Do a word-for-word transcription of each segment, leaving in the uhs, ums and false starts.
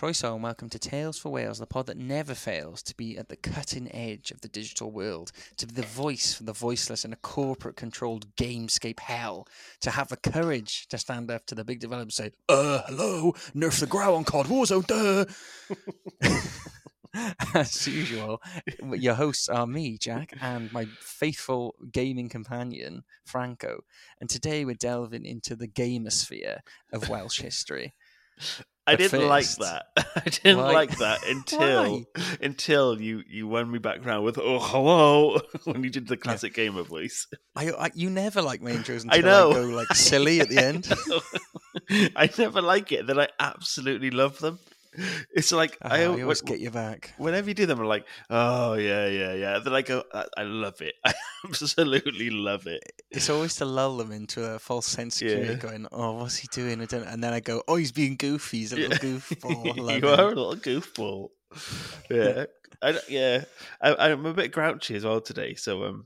Croeso and welcome to Tales for Wales, the pod that never fails to be at the cutting edge of the digital world, to be the voice for the voiceless in a corporate-controlled gamescape hell, to have the courage to stand up to the big developers and say, uh, hello, nerf the growl on C O D Warzone, duh! As usual, your hosts are me, Jack, and my faithful gaming companion, Franco. And today we're delving into the gamosphere of Welsh history. I But didn't first- like that. I didn't Why? like that until until you, you won me back round with "Oh hello" when you did the classic gamer voice. I, I, you never like my intros until I know. I go like silly at the end. I never like it. Then I absolutely love them. It's like Uh, I, I always when- get you back. whenever you do them, I'm like, oh yeah, yeah, yeah. Then I go, I, I love it. I absolutely love it. It's always to lull them into a false sense of security, Yeah. going, "Oh, what's he doing?" I don't. And then I go, "Oh, he's being goofy. He's a little goofball." I love You him. are a little goofball. Yeah, I, don't- yeah. I, I'm a bit grouchy as well today. So um,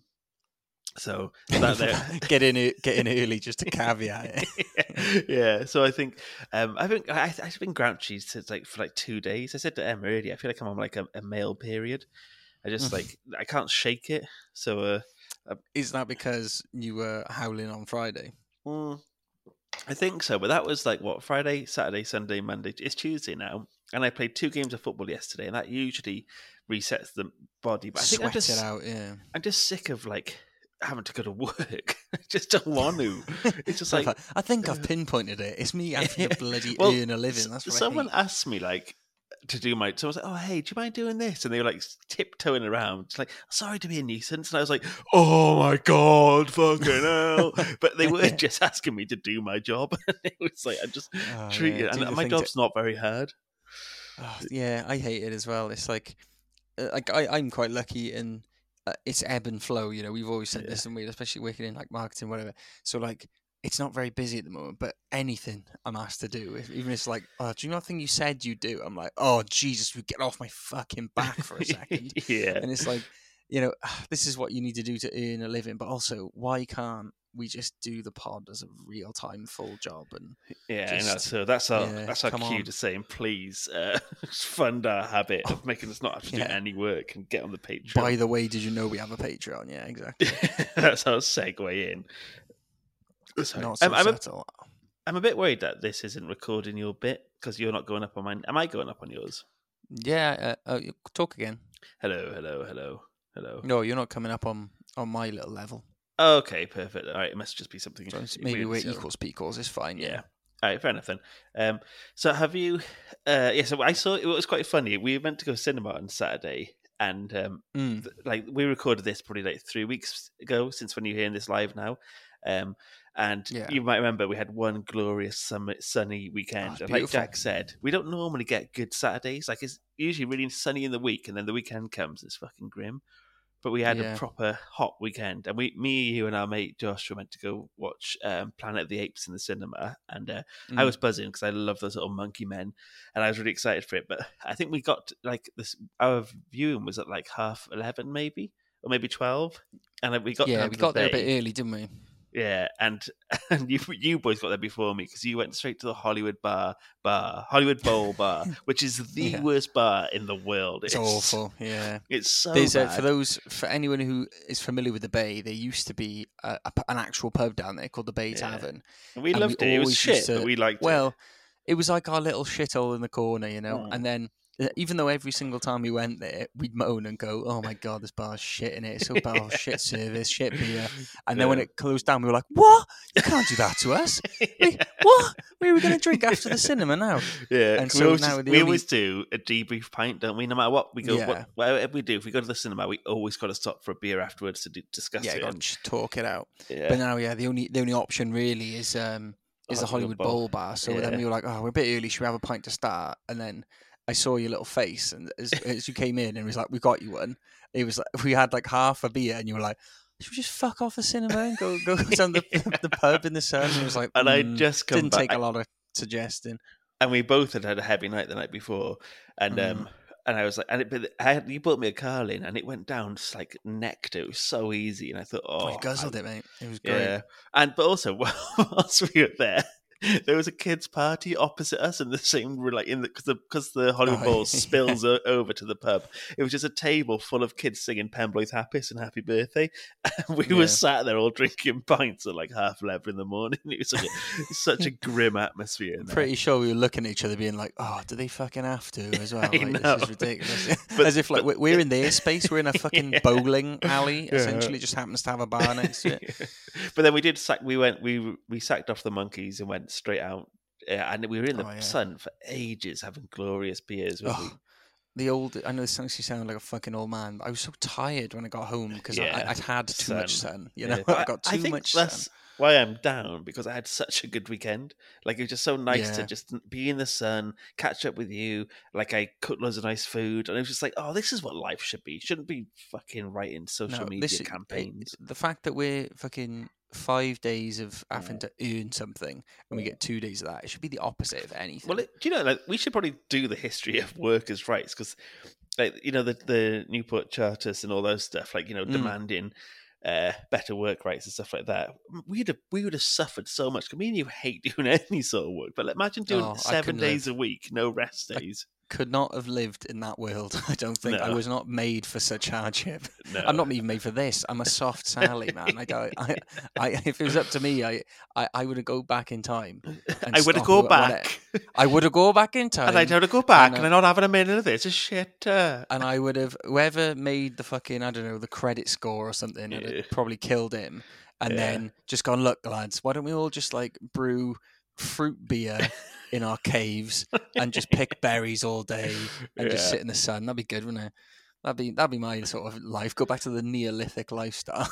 so that there. get in, e- get in early just to caveat it. Yeah, so I think um, I think I, I've been grouchy since like for like two days. I said to Emma earlier, I feel like I'm on like a, a male period. I just like I can't shake it. So uh, Is that because you were howling on Friday? mm, I think so. But that was like what Friday, Saturday, Sunday, Monday. It's Tuesday now, and I played two games of football yesterday, and that usually resets the body. But I think Sweat I'm just it out, yeah. I'm just sick of like having to go to work. I just don't want to. It's just like I think I've pinpointed it. It's me having to bloody Well, earn a living. That's what someone I hate. asked me like to do my. So I was like, "Oh, hey, do you mind doing this?" And they were like tiptoeing around, just like, "Sorry to be a nuisance." And I was like, "Oh my god, fucking hell!" But they were just asking me to do my job. And it was like I just Oh, treat yeah, it, do and the my thing job's to- not very hard. Oh, yeah, I hate it as well. It's like, uh, like I, I'm quite lucky in uh, it's ebb and flow. You know, we've always said Yeah. this, and we, especially working in like marketing, whatever. So like, it's not very busy at the moment, but anything I'm asked to do, if, even if it's like, oh, do you know that thing you said you do? I'm like, oh Jesus, we get off my fucking back for a second. Yeah, And it's like, you know, this is what you need to do to earn a living, but also, why can't we just do the pod as a real time full job? And yeah. I know. just- So that's our yeah, that's our come cue on. to saying, plees uh, fund our habit of making us not have to Yeah. do any work and get on the Patreon. by the way, did you know we have a Patreon? Yeah, exactly. That's our segue in. Sorry. Not so I'm, I'm, a, subtle. I'm a bit worried that this isn't recording your bit because you're not going up on mine. Am I going up on yours? Yeah, uh, uh, you- talk again. Hello, hello, hello, hello. No, you're not coming up on, on my little level. Okay, perfect. All right, it must just be something. So it's- maybe we're weird, so- equals equals. It's fine. Yeah. Yeah. All right, fair enough then. Um, so have you? Uh, yeah. So I saw it was quite funny. We went to go cinema on Saturday, and um, Mm. th- like we recorded this probably like three weeks ago. Since when you're hearing this live now, um, and Yeah. you might remember we had one glorious summer, sunny Oh, weekend. it's and like beautiful. Jack said, we don't normally get good Saturdays. Like it's usually really sunny in the week, and then the weekend comes, it's fucking grim. But we had Yeah. a proper hot weekend, and we, me, you, and our mate Josh were meant to go watch um, Planet of the Apes in the cinema, and uh, I Mm. was buzzing because I love those little monkey men, and I was really excited for it. But I think we got like this. Our viewing was at like half eleven, maybe, or maybe twelve, and then we got Yeah, down we to got the there a bay. bit early, didn't we? Yeah, and and you you boys got there before me because you went straight to the Hollywood bar bar Hollywood Bowl bar, which is the Yeah. worst bar in the world. It's, awful. Yeah. It's so There's a, bad. for those for anyone who is familiar with the Bay, there used to be a, a, an actual pub down there called the Bay Yeah. Tavern. And we and loved we it. It was always shit, used to- but we liked Well, it. it was like our little shithole in the corner, you know. Mm. And then, uh, even though every single time we went there, we'd moan and go, "Oh my god, this bar's shit in it. It's so bad, oh, shit service, shit beer." And then when Yeah. it closed down, we were like, "What? You can't do that to us. We, what? We were going to drink after the cinema now." Yeah, And we, so always, now just- the we only- always do a debrief pint, don't we? No matter what we go, Yeah. what, whatever we do, if we go to the cinema, we always got to stop for a beer afterwards to do, discuss Yeah, it. got and- to talk it out. yeah. But now, yeah, the only the only option really is um is the Hollywood Hollywood Bowl. Bowl bar. So then Yeah. we were like, "Oh, we're a bit early. Should we have a pint to start?" And then I saw your little face, and as, as you came in, and it was like, "We got you one." It was like we had like half a beer, and you were like, "Should we just fuck off the cinema and go go down the, the pub in the sun?" And it was like, And I mm, just come didn't back, take a lot of suggesting. and we both had had a heavy night the night before, and Mm. um, and I was like, and it, but I had, you bought me a Carlin, and it went down just like neck to. It was so easy, and I thought, Oh, oh, you guzzled it, mate. It was great. yeah. And but also, whilst we were there, There was a kids' party opposite us in the same like in the because the because the Hollywood Oh, Bowl yeah. spills o- over to the pub. It was just a table full of kids singing Pembroke's Happy and Happy Birthday. And we Yeah. were sat there all drinking pints at like half eleven in the morning. It was such a, such a grim atmosphere. In I'm there. pretty sure we were looking at each other being like, oh, do they fucking have to as well? I Like, know. this is ridiculous. But- As if like we're- we're in their space, we're in a fucking Yeah. bowling alley, Yeah. essentially just happens to have a bar next to it. But then we did sack. We went. We we sacked off the monkeys and went straight out. Yeah, and we were in the Oh, yeah. sun for ages, having glorious beers. weren't we? Oh, the old, I know this makes you sound like a fucking old man, but I was so tired when I got home because Yeah. I'd had too much Sun. sun. You Yeah. know, But I got I too think much that's sun. why I'm down, because I had such a good weekend. Like, it was just so nice to Yeah. just be in the sun, catch up with you. Like, I cooked loads of nice food, and it was just like, oh, this is what life should be. Shouldn't be fucking writing social No, media this it- campaigns. the fact that we're fucking five days of having Yeah. to earn something and we get two days of that, it should be the opposite of anything. Well, it, do you know, like, we should probably do the history of workers' rights, because, like, you know, the, the Newport Charters and all those stuff, like, you know, Mm. demanding uh, better work rights and stuff like that. We'd have, we would have suffered so much. I mean, you hate doing any sort of work, but like, imagine doing Oh, I seven couldn't days live. a week, no rest I- days. Could not have lived in that world. I don't think I No. was not made for such hardship. No. I'm not even made for this. I'm a soft Sally, man. I, don't- I, I, if it was up to me, I, I, I would have go back in time. and I would have stop go wha- back, I would have go back in time, and I'd have to go back, and, and, uh, I'm not having a minute of this. It's shit. Uh, and I would have whoever made the fucking I don't know the credit score or something, Yeah. had probably killed him, and Yeah. then just gone, look, lads, why don't we all just like brew fruit beer in our caves and just pick berries all day and just Yeah. sit in the sun? That'd be good, wouldn't it? That'd be that'd be my sort of life. Go back to the Neolithic lifestyle.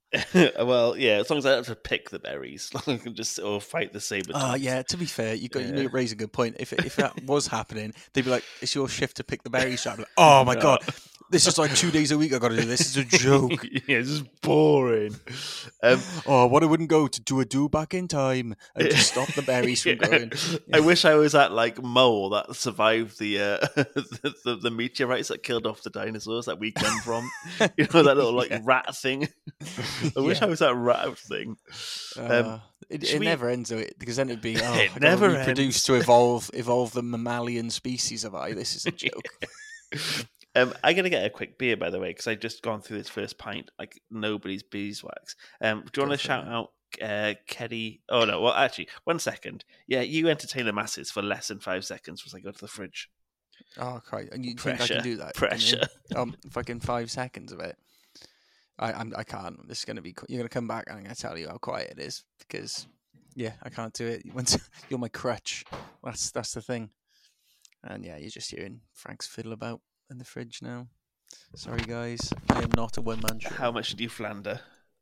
Well, yeah, as long as I don't have to pick the berries, I can just or fight the saber. Oh yeah. To be fair, you got Yeah. you raise a good point. If if that was happening, they'd be like, "It's your shift to pick the berries." So I'd be like, "Oh my No. god, this is like two days a week. I got to do this. This is a joke." Yeah, this is boring. Um, Oh, what I wouldn't go to do a do back in time and just stop the berries from Yeah. going. I wish I was that like mole that survived the, uh, the, the the meteorites that killed off the dinosaurs that we come from. You know, that little like Yeah. rat thing. I wish Yeah. I was that rat thing. Uh, it should it we- never ends, though, because then it'd be oh, It I never never reproduce to evolve evolve the mammalian species of I. This is a joke. Um, I'm gonna get a quick beer, by the way, because I just gone through this first pint like nobody's beeswax. Um, do you Go want to for shout it. out uh, Keddy? Oh no, well actually, one second. Yeah, you entertain the masses for less than five seconds as I go to the fridge. Oh, Christ. And you Pressure, think I can do that? can you? pressure. Um, fucking five seconds of it. I I'm, I can't. This is gonna be. qu- You're gonna come back, and I'm gonna tell you how quiet it is because, yeah, I can't do it. Once you're my crutch. That's that's the thing. And yeah, you're just hearing Frank's fiddle about in the fridge now. Sorry, guys. I am not a one man show. How much did you flander?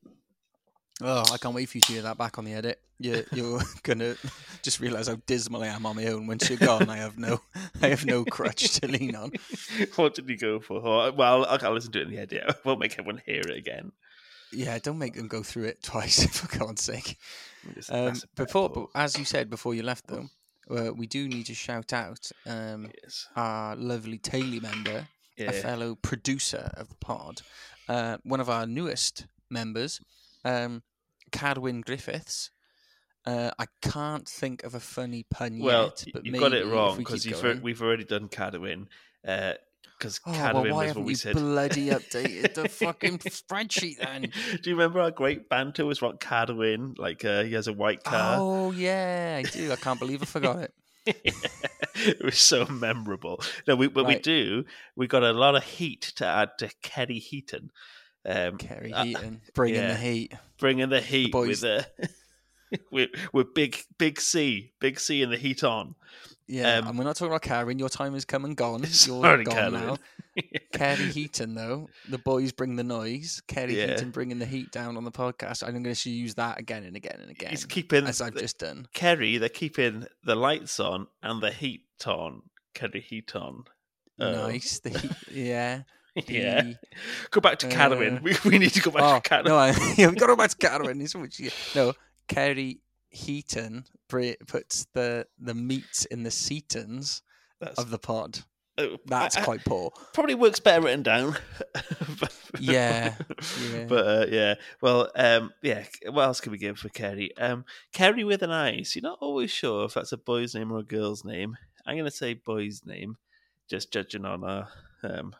Oh, I can't wait for you to hear that back on the edit. You're, you're gonna just realise how dismal I am on my own. Once you're gone, I have no, I have no crutch to lean on. What did you go for? Oh, well, I'll, I'll listen to it in the edit. I won't make everyone hear it again. Yeah, don't make them go through it twice, for God's sake. Just Um, massive before, pepper. but as you said before you left, though, uh, we do need to shout out um, Yes. our lovely Taylor member, Yeah. a fellow producer of the pod, uh, one of our newest members, um, Cadwyn Griffiths. Uh, I can't think of a funny pun Well, yet, but you maybe got it wrong if we because keep you've going. al- we've already done Cadwyn. Because Oh, Cadwyn well, why was haven't what we you said. bloody updated the fucking spreadsheet then? Do you remember our great banter was what Cadwyn? Like uh, he has a white car. Oh, yeah, I do. I can't believe I forgot it. It was so memorable. No, we, but we Right. do. We got a lot of heat to add to Kerry Heaton. Um, Kerry uh, Heaton, bringing yeah. the heat. bringing the heat boys- with uh, with with big big C, big C and the heat on. Yeah, Um, and we're not talking about Karen. Your time has come and gone. You're Sorry, gone Cadwyn. now. Kerry Heaton, though, the boys bring the noise. Kerry Yeah. Heaton bringing the heat down on the podcast. I'm going to use that again and again and again, He's keeping as I've the- just done. Kerry. They're keeping the lights on and the heat on. Kerry heat on. Oh. Nice. The heat, yeah. Yeah. the- Go back to Cadwyn. Uh, we, we need to go back oh, to Cadwyn. no, I, yeah, we've got to go back to Karen. It's what she- No, Kerry Heaton br- puts the, the meat in the setons That's of the pod. uh, That's I- I- quite poor. probably works better written down. Yeah, yeah. But uh, yeah, well, um, yeah. What else can we give for Kerry? Um, Kerry with an I. So you're not always sure if that's a boy's name or a girl's name. I'm going to say boy's name, just judging on our. Um,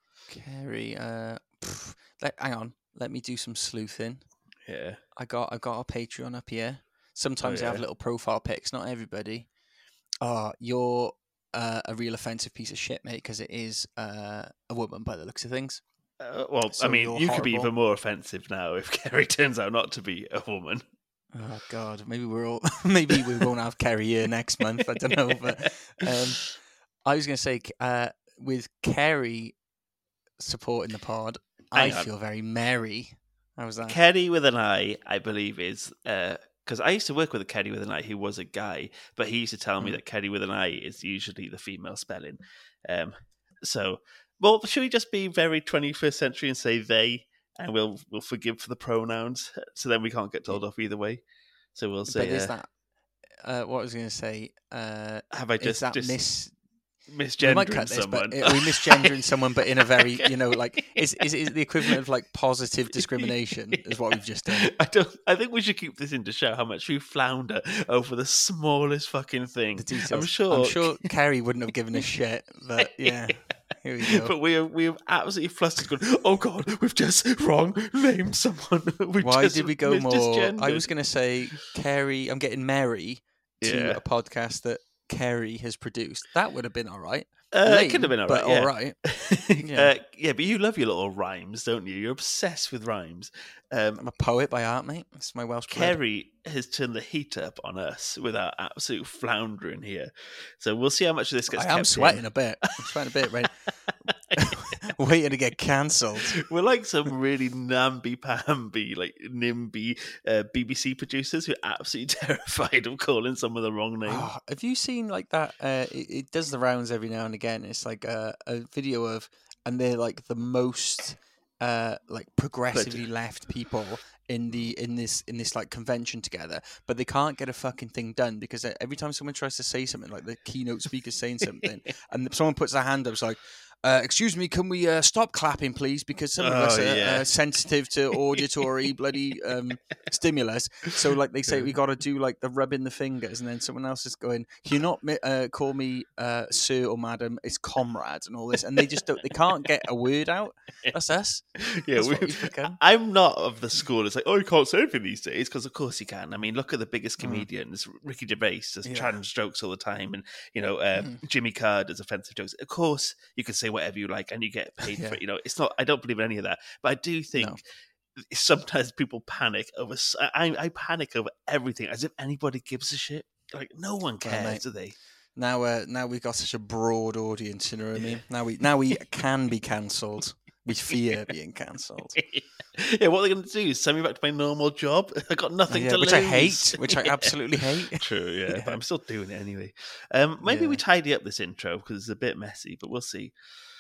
Kerry. Uh, pff, let, hang on. Let me do some sleuthing. yeah. I got I got a Patreon up here. Sometimes Oh, they have yeah. little profile pics. Not everybody. Oh, you're uh, a real offensive piece of shit, mate. Because it is uh, a woman by the looks of things. Uh, well, So I mean, you're you could be horrible. even more offensive now if Kerry turns out not to be a woman. Oh God, maybe we're all maybe we won't have Kerry here next month. I don't know, but um, I was going to say uh, with Kerry supporting the pod, I Hang on. feel very merry. How was that? Kerry with an I, I believe, is because I used to work with a Kerry with an I who was a guy, but he used to tell me Mm. that Kerry with an I is usually the female spelling. Um, so, well, should we just be very twenty-first century and say they, and we'll we'll forgive for the pronouns, so then we can't get told off either way. So we'll say, But is uh, that uh, what I was going to say? Uh, have I is just that just mis? misgendering We might cut this, someone? but are we misgendering someone, but in a very, you know, like is is is the equivalent of like positive discrimination is what we've just done. I don't. I think we should keep this in to show how much we flounder over the smallest fucking thing. The details. I'm sure. I'm sure Kerry wouldn't have given a shit, but yeah. Here we go. But we are we have absolutely flustered. Going, oh God, we've just wrong named someone. We've Why just did we go more? I misgendered." was going to say Kerry. I'm getting Mary to Yeah. a podcast that Kerry has produced. That would have been all right. Uh, Lame, it could have been all but right. Yeah. all right. yeah. Uh, yeah, but you love your little rhymes, don't you? You're obsessed with rhymes. Um, I'm a poet by art, mate. That's my Welsh blood. Kerry has turned the heat up on us with our absolute floundering here. So we'll see how much of this gets I am kept sweating in. a bit. I'm sweating a bit, right? Waiting to get cancelled. We're like some really namby-pamby, like NIMBY uh, B B C producers who are absolutely terrified of calling someone the wrong name. Oh, have you seen like that? Uh, it, it does the rounds every now and again. It's like a, a video of, and they're like the most uh, like progressively left people in the in this in this like convention together, but they can't get a fucking thing done because every time someone tries to say something, like the keynote speaker's saying something, and someone puts their hand up, it's like. Uh, excuse me, can we uh, stop clapping, please? Because some of Oh, us are yeah. uh, sensitive to auditory bloody um, stimulus. So, like they say, we got to do like the rubbing the fingers, and then someone else is going, "Can you not mi- uh, call me uh, sir or madam? It's comrade and all this." And they just don't. They can't get a word out. That's us. Yeah, That's we, what we've become. I'm not of the school. It's like, oh, you can't say anything these days because, of course, you can. I mean, look at the biggest comedians, mm. Ricky Gervais does Yeah. trans jokes all the time, and you know, uh, Mm. Jimmy Carr does offensive jokes. Of course, you can say whatever you like, and you get paid Yeah. for it. You know, it's not. I don't believe in any of that, but I do think. No. Sometimes people panic over. I, I panic over everything as if anybody gives a shit. Like no one cares, Well, mate, do they? Now, uh, now we've got such a broad audience. You know what I mean? Now we, now we can be cancelled. We fear being cancelled. Yeah, what they're going to do is send me back to my normal job. I got nothing Yeah, to which lose. I hate. Which I absolutely hate. True, yeah, Yeah. but I'm still doing it anyway. Um, maybe Yeah. we tidy up this intro because it's a bit messy, but we'll see.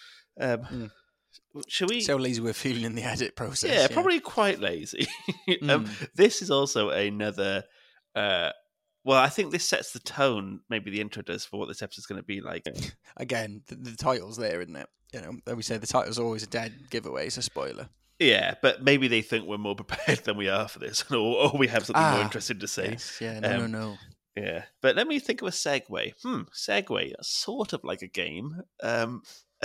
Um, Mm. Shall we? So lazy we're feeling in the edit process. yeah, probably quite lazy. um, Mm. This is also another. Uh, well, I think this sets the tone. Maybe the intro does for what this episode's going to be like. Again, the, the title's there, isn't it? You know, like we say the title's always a dead giveaway. It's a spoiler. Yeah, but maybe they think we're more prepared than we are for this, or, or we have something more Ah, interesting to say. Yes. Yeah. No. Um, no. No. Yeah, but let me think of a segue. Hmm, segue, sort of like a game. Um,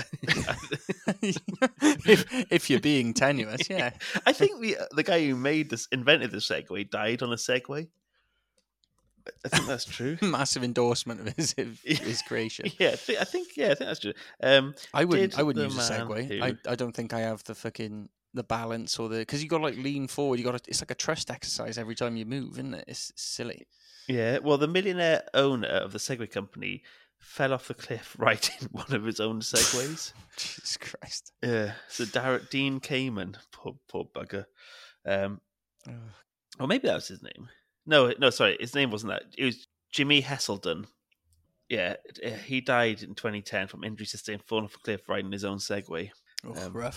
if if you're being tenuous, yeah. I think the the guy who made this, invented the Segway, died on a Segway. I think that's true. Massive endorsement of his of his creation. Yeah, I think, I think yeah, I think that's true. Um, I wouldn't. did I wouldn't the use a man Segway. who- I, I don't think I have the fucking the balance or the because you got to like lean forward. You got to. It's like a trust exercise every time you move, isn't it? It's silly. Yeah, well, the millionaire owner of the Segway company fell off the cliff right in one of his own Segways. Jesus Christ. Yeah, so Derek Dean Kamen, poor poor bugger. Um, Ugh. or maybe that was his name. No, no, sorry, his name wasn't that. It was Jimmy Heselden. Yeah, he died in twenty ten from injuries sustained falling off a cliff riding his own Segway. Oh, Um, rough.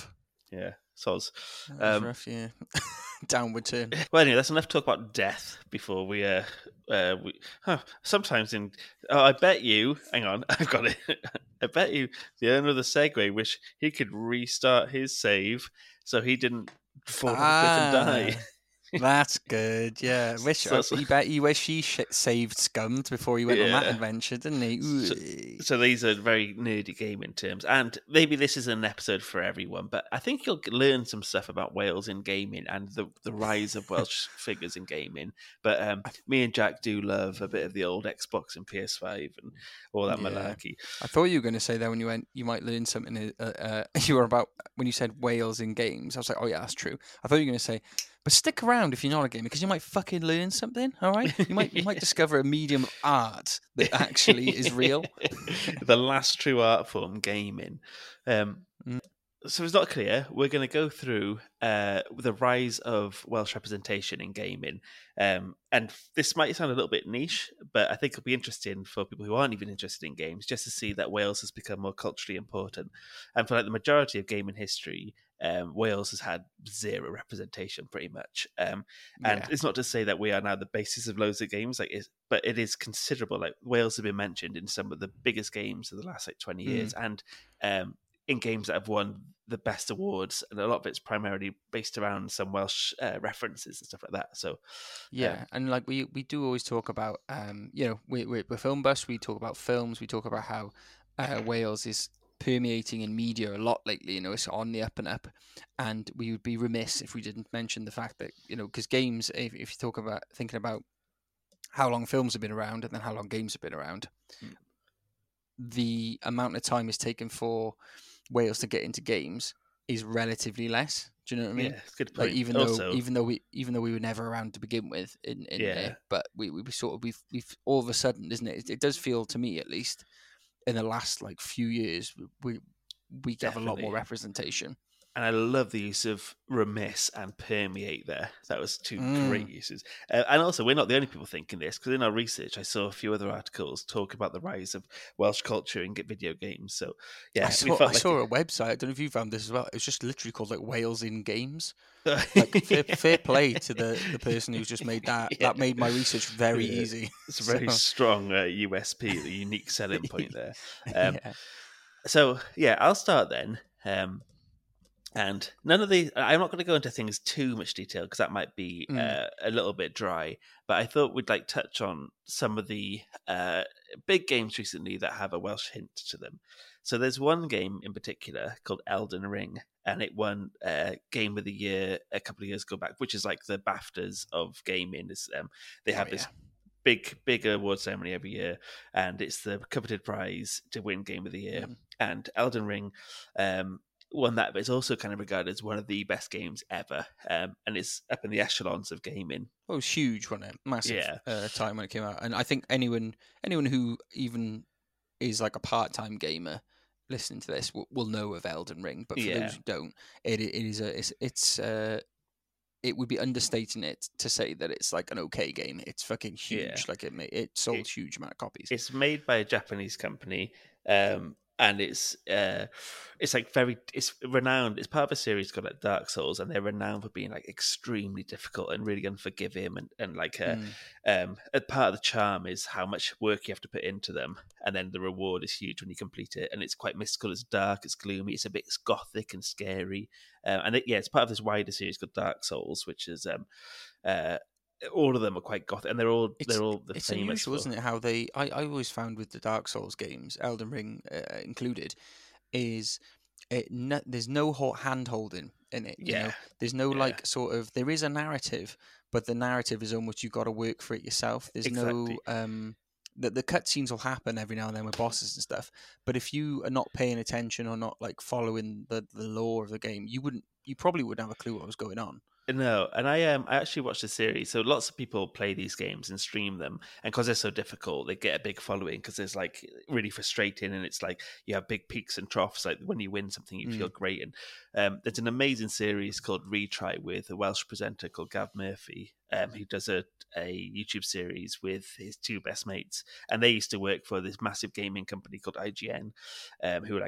Yeah, soz. That was Um, rough, yeah. Downward turn. well, anyway, that's enough talk about death before we. Uh, uh, we huh, sometimes in. Oh, I bet you. Hang on, I've got it. I bet you the owner of the Segway wish he could restart his save so he didn't fall off a cliff and die. Ah, that's good. Yeah, wish So, uh, so you bet you wish he sh- saved Scummed before he went on that yeah. adventure, didn't he? So, Ooh. so these are very nerdy gaming terms, and maybe this is an episode for everyone. But I think you'll learn some stuff about Wales in gaming and the the rise of Welsh figures in gaming. But um, me and Jack do love a bit of the old Xbox and P S five and all that Yeah. malarkey. I thought you were going to say that when you went, you might learn something. Uh, uh, you were about when you said Wales in games. I was like, oh yeah, that's true. I thought you were going to say, but stick around if you're not a gamer because you might fucking learn something. All right, you might you might discover a medium of art that actually is real. The last true art form, gaming. Um, Mm. so it's not clear. We're going to go through uh, the rise of Welsh representation in gaming, um, and this might sound a little bit niche, but I think it'll be interesting for people who aren't even interested in games, just to see that Wales has become more culturally important. And for like the majority of gaming history, um, Wales has had zero representation, pretty much. Um, and Yeah. it's not to say that we are now the basis of loads of games, like, it's, but it is considerable. Like Wales have been mentioned in some of the biggest games of the last like twenty years, Mm. and um, in games that have won the best awards, and a lot of it's primarily based around some Welsh uh, references and stuff like that. So, Yeah, um, and like we we do always talk about, um, you know, we, we we're film buffs. We talk about films. We talk about how uh, Wales is permeating in media a lot lately. You know, it's on the up and up, and we would be remiss if we didn't mention the fact that, you know, because games, if, if you talk about thinking about how long films have been around and then how long games have been around, Mm. the amount of time it's taken for Wales to get into games is relatively less. Do you know what I mean? yeah, it's a good Like point. even though Also, even though we even though we were never around to begin with in in yeah, there, but we we sort of we've we've all of a sudden, isn't it? It, it does feel to me at least in the last like few years we we have a lot more definitely. representation. And I love the use of remiss and permeate there. That was two great Mm. uses. Uh, and also, we're not the only people thinking this, because in our research, I saw a few other articles talk about the rise of Welsh culture in video games. So, I yeah, we saw I felt like saw a website. I don't know if you found this as well. It was just literally called like Wales in Games. Like fair, it. fair play to the, the person who's just made that. Yeah. That made my research very Yeah. easy. It's a So, very strong uh, U S P, the unique selling point there. Um, yeah. so, yeah, I'll start then. Um, And none of these, I'm not going to go into things too much detail because that might be Mm. uh, a little bit dry. But I thought we'd like touch on some of the uh, big games recently that have a Welsh hint to them. So there's one game in particular called Elden Ring, and it won uh, Game of the Year a couple of years ago back, which is like the BAFTAs of gaming. Is um, they Oh have yeah. this big, big award ceremony every year, and it's the coveted prize to win Game of the Year. Mm. And Elden Ring. Um, One that is also kind of regarded as one of the best games ever, um, and it's up in the echelons of gaming. Well, it was huge, wasn't it? Massive Yeah, uh, time when it came out, and I think anyone anyone who even is like a part time gamer listening to this will, will know of Elden Ring. But for yeah, those who don't, it it is a it's it's uh, it would be understating it to say that it's like an okay game. It's fucking huge. yeah. Like it ma- it sold It, huge amount of copies. it's made by a Japanese company, um, and it's uh, it's like very it's renowned. It's part of a series called like Dark Souls, and they're renowned for being like extremely difficult and really unforgiving, and and like uh, Mm. um, a part of the charm is how much work you have to put into them, and then the reward is huge when you complete it. And it's quite mystical. It's dark. It's gloomy. It's a bit it's gothic and scary. Um, and it, yeah, it's part of this wider series called Dark Souls, which is um, uh, all of them are quite gothic, and they're all It's they're all the it's famous unusual, for. isn't it? How they I, I always found with the Dark Souls games, Elden Ring uh, included, is it no, there's no hand holding in it. You Yeah, know, there's no yeah, like sort of there is a narrative, but the narrative is almost you got to work for it yourself. There's no exactly. um. The, the cutscenes will happen every now and then with bosses and stuff, but if you are not paying attention or not like following the, the lore of the game, you wouldn't, you probably wouldn't have a clue what was going on. No, and I um I actually watched the series. So lots of people play these games and stream them, and because they're so difficult, they get a big following because it's like really frustrating, and it's like you have big peaks and troughs. Like when you win something, you feel Mm. great. And um, there's an amazing series called Retry with a Welsh presenter called Gav Murphy, um, who does a a YouTube series with his two best mates, and they used to work for this massive gaming company called I G N, um, who are like a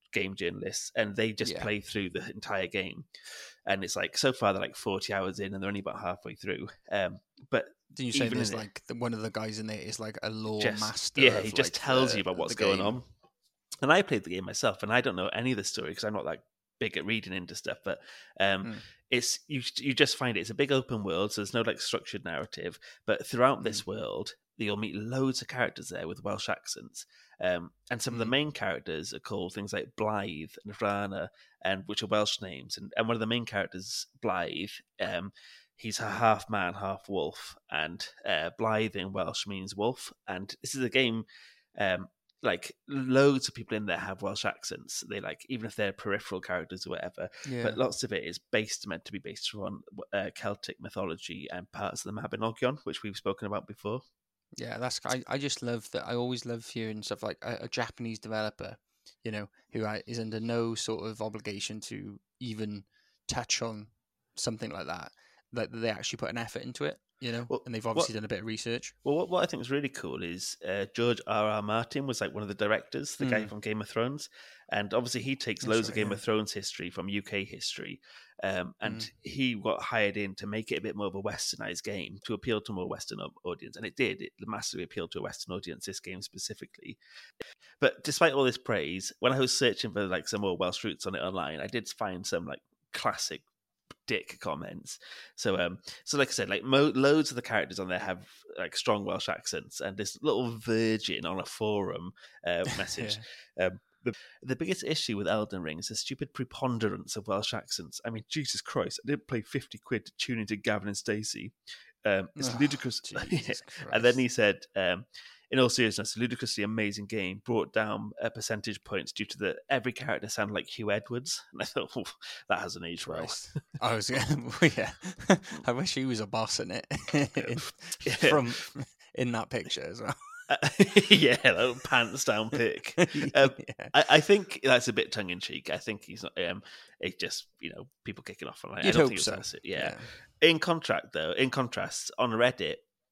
game journalists, and they just Yeah. play through the entire game. And it's like, so far they're like forty hours in, and they're only about halfway through. Um, but Did you say even there's in it, like the, one of the guys in there is like a lore just master? yeah, of, he just like, tells the, you about what's the going game? on. And I played the game myself, and I don't know any of the story because I'm not like big at reading into stuff. But um, Mm. it's you you just find it. It's a big open world, so there's no like structured narrative. But throughout Mm. this world, you'll meet loads of characters there with Welsh accents. Um, and some of the Mm. main characters are called things like Blythe and Rana, and which are Welsh names. And, and one of the main characters, Blythe, um, he's a half man, half wolf, and uh, Blythe in Welsh means wolf. And this is a game. Um, like loads of people in there have Welsh accents. They like, even if they're peripheral characters or whatever, Yeah. but lots of it is based meant to be based on uh, Celtic mythology and parts of the Mabinogion, which we've spoken about before. Yeah, that's I, I just love that. I always love hearing stuff like a, a Japanese developer, you know, who I, is under no sort of obligation to even touch on something like that. That they actually put an effort into it, you know, Well, and they've what- obviously done a bit of research. Well, what, what I think is really cool is uh, George R. R. Martin was like one of the directors, the guy Mm. from Game of Thrones, and obviously he takes That's loads right, of Game yeah. of Thrones history from U K history, um, and Mm. he got hired in to make it a bit more of a westernized game to appeal to a more Western au- audience, and it did. It massively appealed to a Western audience. This game specifically. But despite all this praise, when I was searching for like some more Welsh roots on it online, I did find some like classic dick comments. So um so like I said, like mo- loads of the characters on there have like strong Welsh accents, and this little virgin on a forum uh, message um the, the biggest issue with Elden Ring is the stupid preponderance of Welsh accents. I mean, Jesus Christ, I didn't pay fifty quid to tune into Gavin and Stacey. Um, it's Oh, ludicrous. Jesus And then Christ. he said, um, in all seriousness, a ludicrously amazing game brought down a percentage points due to the every character sounded like Hugh Edwards. And I thought, oh, that hasn't aged well. Christ. I was yeah. I wish he was a boss in it. in, Yeah. From in that picture as well. Uh, yeah, that little pants down pic. Um, Yeah. I, I think that's a bit tongue in cheek. I think he's not. Um, it's just, you know, people kicking off on it. I You'd don't hope think it's so. that's it. Yeah. In contract, though, in contrast, on Reddit,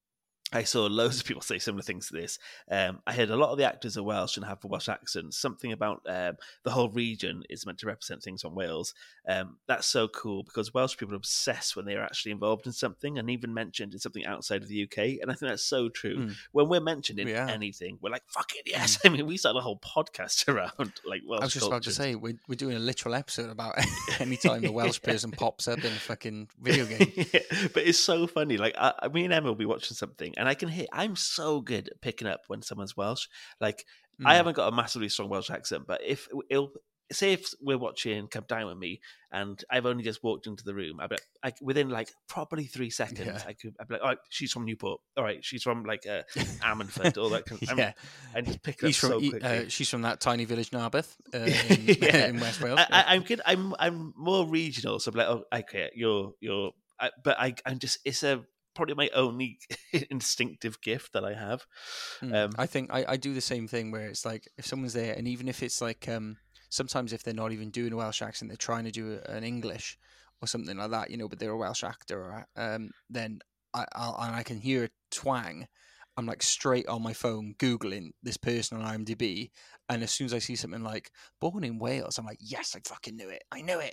I saw loads of people say similar things to this. Um, I heard a lot of the actors are Welsh and have Welsh accents. Something about um, the whole region is meant to represent things on Wales. Um, that's so cool because Welsh people are obsessed when they are actually involved in something and even mentioned in something outside of the U K. And I think that's so true. Mm. When we're mentioned in Yeah. anything, we're like, fuck it, yes. I mean, we started a whole podcast around like Welsh I was just about to culture. say we're we're doing a literal episode about any time a Welsh person pops up in a fucking video game. Yeah, but it's so funny. Like, I, I- me and Emma will be watching something, and I can hear. I'm so good at picking up when someone's Welsh. Like, I Mm. haven't got a massively strong Welsh accent, but if it'll say if we're watching Come Down with Me, and I've only just walked into the room, I'd be like, I, within like probably three seconds, Yeah. I could. I'd be like, all right, she's from Newport. All right, she's from like uh, Ammanford, all that. Kind of, I'm, Yeah. I just pick it up He's from so he- quickly. uh, she's from that tiny village Narberth uh, in, Yeah. in West Wales. I, yeah. I, I'm good. I'm I'm more regional, so I'm like, oh, okay, you're you're. I, but I I'm just it's a probably my only instinctive gift that I have. Mm. Um, I think I, I do the same thing where it's like if someone's there, and even if it's like um sometimes if they're not even doing a Welsh accent, they're trying to do a, an English or something like that, you know, but they're a Welsh actor, um, then I I'll, and I can hear a twang. I'm like straight on my phone googling this person on IMDb, and as soon as I see something like born in Wales, I'm like, yes, I fucking knew it. I knew it.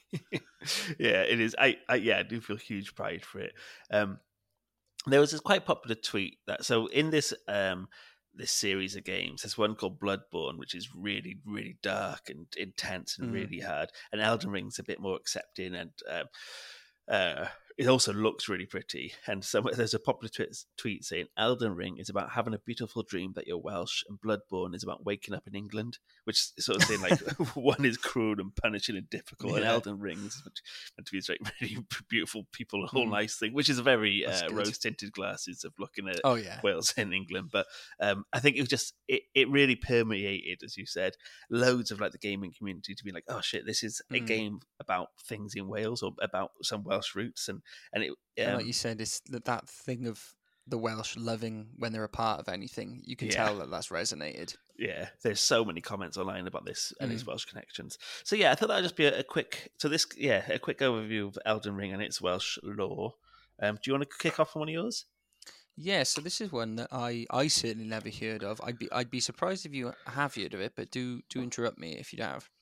yeah, it is. I, I yeah, I do feel huge pride for it. Um, there was this quite popular tweet that so in this um this series of games, there's one called Bloodborne, which is really really dark and intense and Mm. really hard, and Elden Ring's a bit more accepting and. Um, uh, it also looks really pretty. And so there's a popular tweet, tweet saying Elden Ring is about having a beautiful dream that you're Welsh, and Bloodborne is about waking up in England, which is sort of saying like one is cruel and punishing and difficult, and Yeah. Elden Ring is meant to, meant to be this like really beautiful people, a whole Mm. nice thing, which is a very That's uh, good. rose tinted glasses of looking at Oh yeah. Wales and England. But um, I think it was just it, it really permeated, as you said, loads of like the gaming community to be like, oh shit, this is a Mm. game about things in Wales or about some Welsh roots, and and it And um, like you said, it's that, that thing of the Welsh loving when they're a part of anything. You can Yeah. tell that that's resonated. yeah, there's so many comments online about this and Mm. its Welsh connections. So yeah, I thought that would just be a, a quick. So this, yeah, a quick overview of Elden Ring and its Welsh lore. Um, do you want to kick off on one of yours? Yeah, so this is one that I, I certainly never heard of. I'd be I'd be surprised if you have heard of it, but do do interrupt me if you have.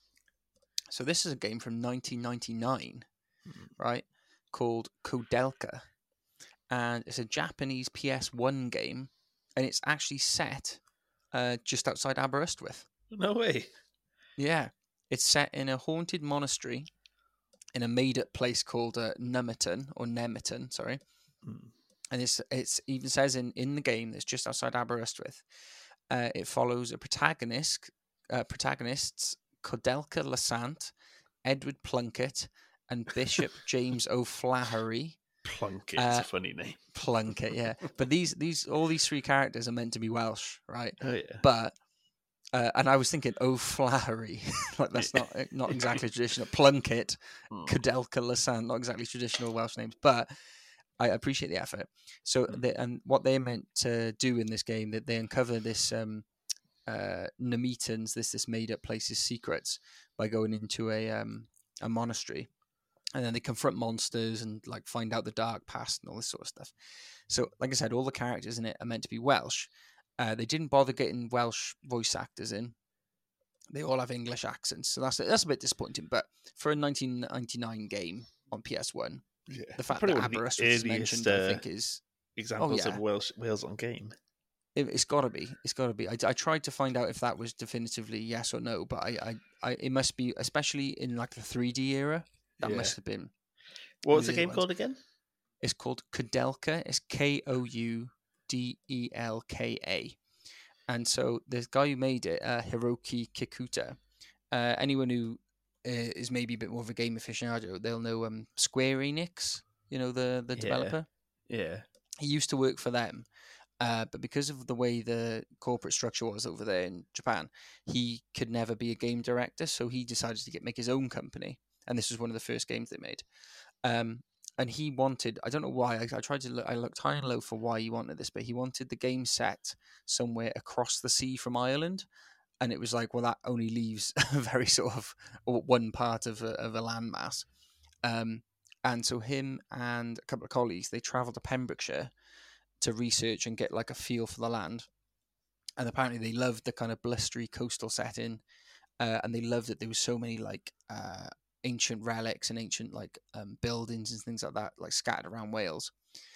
So this is a game from nineteen ninety-nine, Hmm. right? Called Kodelka, and it's a Japanese P S one game, and it's actually set uh, just outside Aberystwyth. No way. Yeah, it's set in a haunted monastery in a made-up place called uh, Numiton or Nemiton, sorry. Hmm. And it's it's even says in, in the game that's just outside Aberystwyth. Uh, it follows a protagonist, uh, protagonists Codelka Lasant, Edward Plunkett, and Bishop James O'Flaherty. Plunkett's Uh, a funny name. Plunkett, yeah. But these these all these three characters are meant to be Welsh, right? Oh yeah. But uh, and I was thinking O'Flaherty, like that's not not exactly traditional. Plunkett, Hmm. Codelka Lasant, not exactly traditional Welsh names, but I appreciate the effort. So, Hmm. they, and what they meant to do in this game, that they uncover this um, uh, Nemetans, this this made up place's secrets by going into a um, a monastery, and then they confront monsters and like find out the dark past and all this sort of stuff. So, like I said, all the characters in it are meant to be Welsh. Uh, they didn't bother getting Welsh voice actors in. They all have English accents, so that's that's a bit disappointing. But for a nineteen ninety-nine game on P S one, Yeah. the fact Probably that one of the Aberystwyth is earliest mentioned, I uh, think, is examples yeah. of Wales Wales on game. It, it's got to be. It's got to be. I, I tried to find out if that was definitively yes or no, but I, I, I it must be, especially in like the three D era. That Yeah. must have been. What was one the of game ones. called again? It's called Kodelka. It's K O U D E L K A. And so the guy who made it, uh, Hiroki Kikuta, uh, anyone who uh, is maybe a bit more of a game aficionado, they'll know um, Square Enix, you know, the, the Yeah. developer. Yeah. He used to work for them. Uh, but because of the way the corporate structure was over there in Japan, he could never be a game director. So he decided to get make his own company, and this was one of the first games they made. Um, and he wanted, I don't know why, I, I tried to look, I looked high and low for why he wanted this, but he wanted the game set somewhere across the sea from Ireland. And it was like, well, that only leaves a very sort of one part of a, of a landmass. Um, and so him and a couple of colleagues, they travelled to Pembrokeshire to research and get like a feel for the land. And apparently they loved the kind of blustery coastal setting, uh, and they loved that there was so many like uh, ancient relics and ancient like um, buildings and things like that, like scattered around Wales.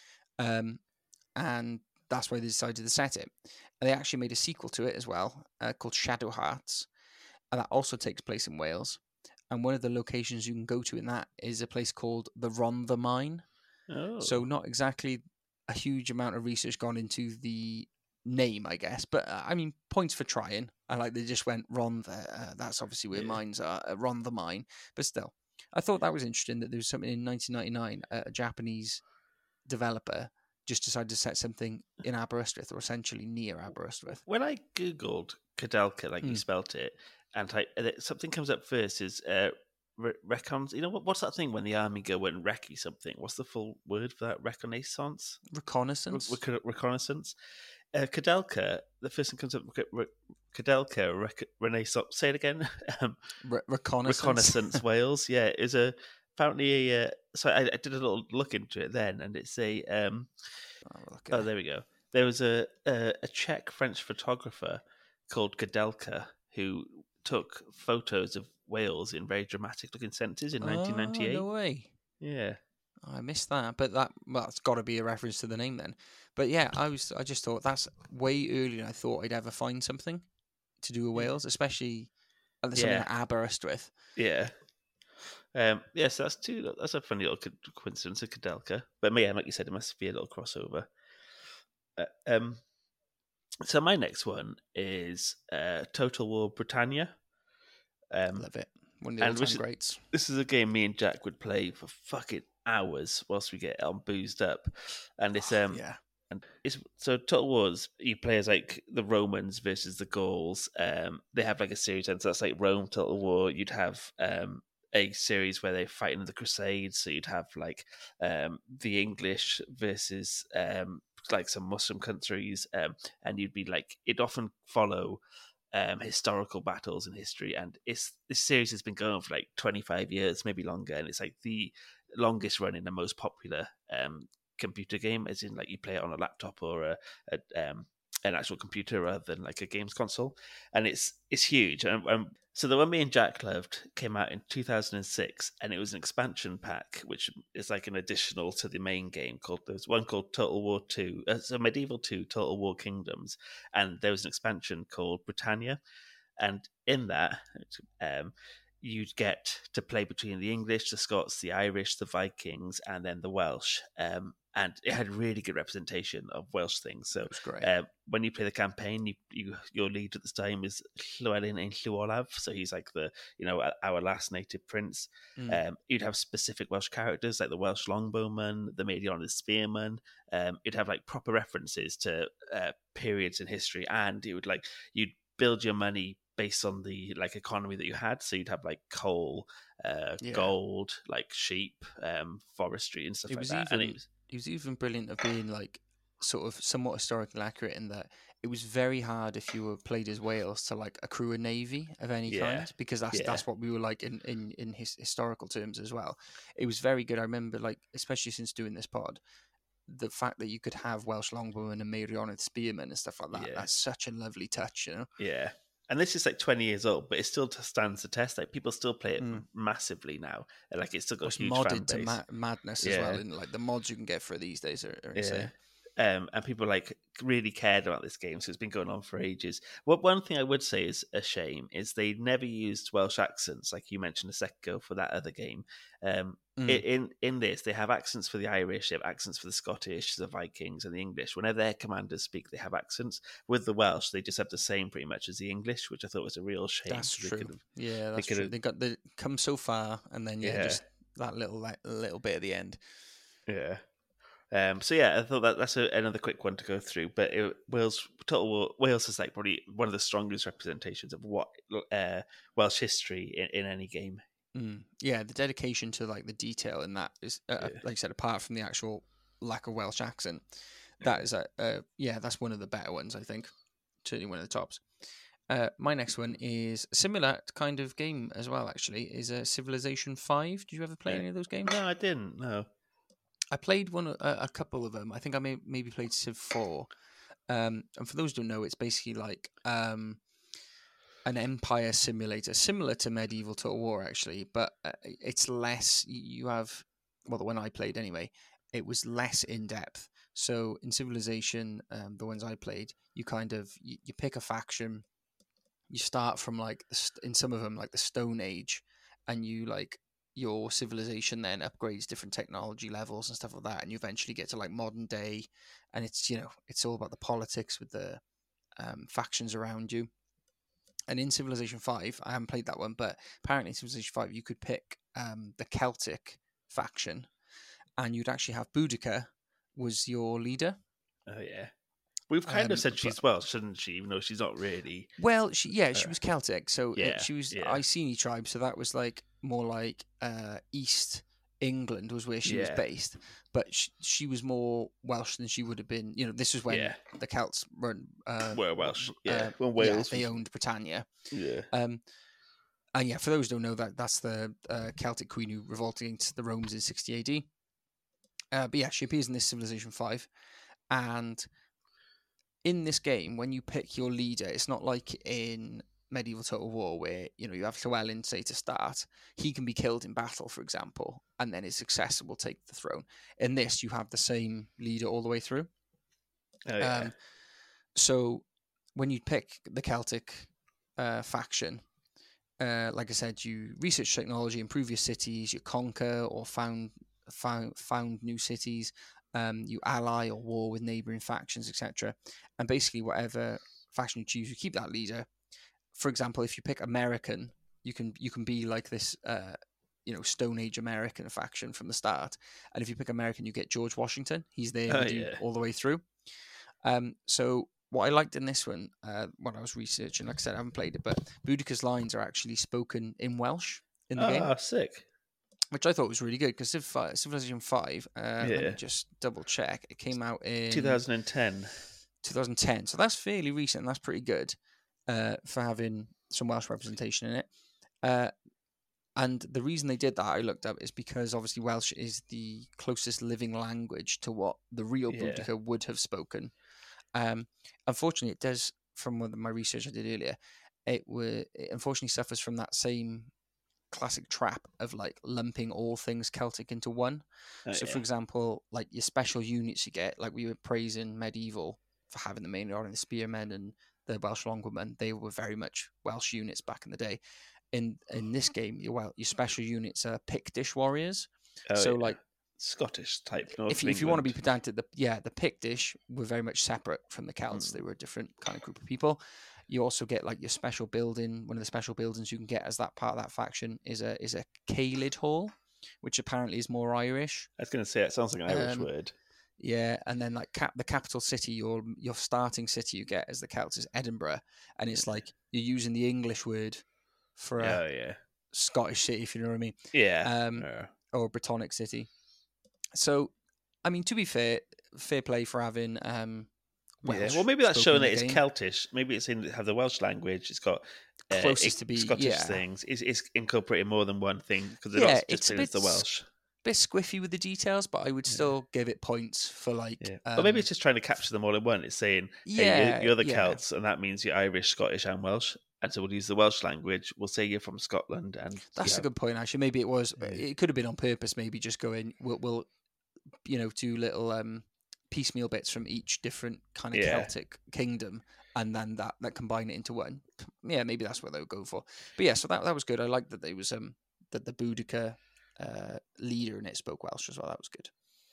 Um, and that's why they decided to set it. And they actually made a sequel to it as well, uh, called Shadow Hearts, and that also takes place in Wales. And one of the locations you can go to in that is a place called the Rhondda Mine. Oh. So not exactly a huge amount of research gone into the name, I guess. But uh, I mean, points for trying. I like they just went Rhondda. Uh, that's obviously where Yeah. mines are. Uh, Rhondda Mine. But still, I thought that was interesting that there was something in nineteen ninety-nine. Uh, a Japanese developer just decided to set something in Aberystwyth, or essentially near Aberystwyth. When I googled Kodelka, like you Mm. spelt it, and type, and it- something comes up first is uh, re- recon. You know what? What's that thing when the army go and recce something? What's the full word for that? Reconnaissance. Reconnaissance. Re- re- reconnaissance. Uh, Kodelka. The first thing comes up. Re- re- Kodelka. Rec- Renaissance. Say it again. um, Re- reconnaissance. Reconnaissance Wales. Yeah, it was a apparently a. Uh, so I, I did a little look into it then, and it's a. Um, oh, there we go. There was a, a a Czech French photographer called Kodelka who took photos of Wales in very dramatic looking senses in nineteen ninety-eight. Oh, no way. Yeah. I missed that, but that well, that's got to be a reference to the name then. But yeah, I was I just thought that's way earlier than I thought I'd ever find something to do with Yeah. Wales, especially uh, something Yeah. like Aberystwyth. Yeah. Um, yeah, so that's two. That's a funny little co- coincidence of Kodelka. But yeah, like you said, it must be a little crossover. Uh, um, so my next one is uh, Total War Britannia. Um, Love it. One of the and all-time which is- greats. This is a game me and Jack would play for fucking hours whilst we get um boozed up, and it's um yeah. and it's so Total Wars. You play as like the Romans versus the Gauls. Um, they have like a series, and so that's like Rome Total War. You'd have um a series where they fight in the Crusades. So you'd have like um the English versus um like some Muslim countries. Um, and you'd be like it'd often follow. Um, historical battles in history, and it's this series has been going for like twenty-five years, maybe longer, and it's like the longest running and most popular um, computer game, as in like you play it on a laptop or a, a um, an actual computer rather than like a games console, and it's it's huge. And, and so the one me and Jack loved came out in two thousand six, and it was an expansion pack, which is like an additional to the main game. Called there's one called Total War Two, uh, so Medieval Two, Total War Kingdoms, and there was an expansion called Britannia, and in that, um, you'd get to play between the English, the Scots, the Irish, the Vikings, and then the Welsh. Um, and it had really good representation of Welsh things. So uh, when you play the campaign, you, you your lead at this time is Llywelyn ein Llywolaf. So he's like the you know our last native prince. Mm. Um, you'd have specific Welsh characters like the Welsh longbowman, the Meirionydd spearman. Um, you'd have like proper references to uh, periods in history, and it would like you'd build your money based on the like economy that you had. So you'd have like coal, uh, yeah. gold, like sheep, um, forestry and stuff it like was that. Even, and it was, it was even brilliant of being like sort of somewhat historically accurate in that it was very hard if you were played as Wales to like accrue a navy of any yeah. kind, because that's yeah. that's what we were like in, in, in his historical terms as well. It was very good. I remember like, especially since doing this pod, the fact that you could have Welsh longbowmen and Meirionydd spearmen and stuff like that, yeah. that's such a lovely touch, you know? Yeah. And this is like twenty years old, but it still stands the test. Like people still play it mm. massively now. Like it's still got it's a huge modded fan base. to ma- madness yeah. as well. And like the mods you can get for it these days are, are insane. Yeah. Um, and people like really cared about this game, so it's been going on for ages. What one thing I would say is a shame is they never used Welsh accents, like you mentioned a second ago for that other game. Um, mm. in in this, they have accents for the Irish, they have accents for the Scottish, the Vikings, and the English. Whenever their commanders speak, they have accents. With the Welsh, they just have the same pretty much as the English, which I thought was a real shame. That's true. Yeah, that's they true. They got they come so far, and then yeah, yeah. just that little like, little bit at the end. Yeah. Um, so yeah, I thought that that's a, another quick one to go through. But it, Wales, Total War, Wales is like probably one of the strongest representations of what uh, Welsh history in, in any game. Mm. Yeah, the dedication to like the detail in that is, uh, yeah. like I said, apart from the actual lack of Welsh accent, that yeah. is a uh, yeah, that's one of the better ones. I think, certainly one of the tops. Uh, my next one is a similar kind of game as well. Actually, is a uh, Civilization Five. Did you ever play yeah. any of those games? No, I didn't. No. I played one, a, a couple of them. I think I may, maybe played Civ four. Um, and for those who don't know, it's basically like um, an empire simulator, similar to Medieval Total War, actually, but uh, it's less. You have, well, the one I played anyway, it was less in depth. So in Civilization, um, the ones I played, you kind of you, you pick a faction. You start from like the, in some of them like the Stone Age, and you like. Your civilization then upgrades different technology levels and stuff like that, and you eventually get to like modern day, and it's you know it's all about the politics with the um, factions around you. And in Civilization Five, I haven't played that one, but apparently in Civilization Five you could pick um, the Celtic faction, and you'd actually have Boudica was your leader. Oh yeah. We've kind um, of said she's Welsh, shouldn't she? Even though she's not really. Well, she yeah, she was Celtic, so yeah, it, she was yeah. Iceni tribe, so that was like more like uh, East England was where she yeah. was based, but she, she was more Welsh than she would have been. You know, this was when yeah. the Celts were uh, were Welsh. Yeah, uh, when Wales yeah, was... they owned Britannia. Yeah. Um, and yeah, for those who don't know, that that's the uh, Celtic queen who revolted against the Romans in sixty A D. Uh, but yeah, she appears in this Civilization Five, and in this game, when you pick your leader, it's not like in Medieval Total War where you know you have Llywelyn say to start, he can be killed in battle, for example, and then his successor will take the throne. In this, you have the same leader all the way through. Oh, yeah. Um, so when you pick the Celtic uh, faction, uh, like I said, you research technology, improve your cities, you conquer or found found found new cities. Um, you ally or war with neighboring factions, et cetera. And basically, whatever faction you choose, you keep that leader. For example, if you pick American, you can you can be like this, uh, you know, Stone Age American faction from the start. And if you pick American, you get George Washington. He's there oh, with you yeah. all the way through. Um, so what I liked in this one, uh, when I was researching, like I said, I haven't played it, but Boudica's lines are actually spoken in Welsh in the oh, game. Oh, sick. Which I thought was really good because Civilization Five, uh, yeah. let me just double check. It came out in twenty ten. twenty ten. So that's fairly recent. And that's pretty good uh, for having some Welsh representation in it. Uh, And the reason they did that, I looked up, is because obviously Welsh is the closest living language to what the real Yeah. Boudica would have spoken. Um, unfortunately, it does, from what my research I did earlier, it, were, it unfortunately suffers from that same classic trap of like lumping all things Celtic into one. Oh, So, yeah. for example, like your special units you get, like we were praising Medieval for having the main order, the Spearmen and the Welsh Longbowmen, they were very much Welsh units back in the day. In in this game, your well, your special units are Pictish warriors. Oh, so yeah. like Scottish type, North if of if you want to be England. pedantic, the yeah, the Pictish were very much separate from the Celts. Mm. They were a different kind of group of people. You also get like your special building. One of the special buildings you can get as that part of that faction is a is a Caelid Hall, which apparently is more Irish. I was going to say, it sounds like an Irish Um, word. Yeah, and then like cap the capital city, your your starting city you get as the Celts is Edinburgh, and it's like you're using the English word for a Oh, yeah. Scottish city, if you know what I mean, Yeah. um, Yeah. or a Brittonic city. So, I mean, to be fair, fair play for having um, Welsh. Yeah. Well, maybe that's spoken showing in that the it's game. Celtish. Maybe it's in have the Welsh language. It's got uh, Closest it- to be, Scottish yeah. things. It's, it's incorporating more than one thing because they're Yeah, not it's just a playing as the bit s- Welsh. Bit squiffy with the details, but I would Yeah. still give it points for like. Yeah. Um, Or maybe it's just trying to capture them all in one. It's saying, hey, yeah, you're, you're the yeah. Celts, and that means you're Irish, Scottish, and Welsh. And so we'll use the Welsh language. We'll say you're from Scotland, and That's you a good point. Actually, maybe it was. Yeah. It could have been on purpose. Maybe just going. We'll, we'll you know, do little um, piecemeal bits from each different kind of Yeah. Celtic kingdom, and then that that combine it into one. Yeah, maybe that's what they would go for. But yeah, so that that was good. I like that they was um that the Boudica uh, leader in it spoke Welsh as well. That was good.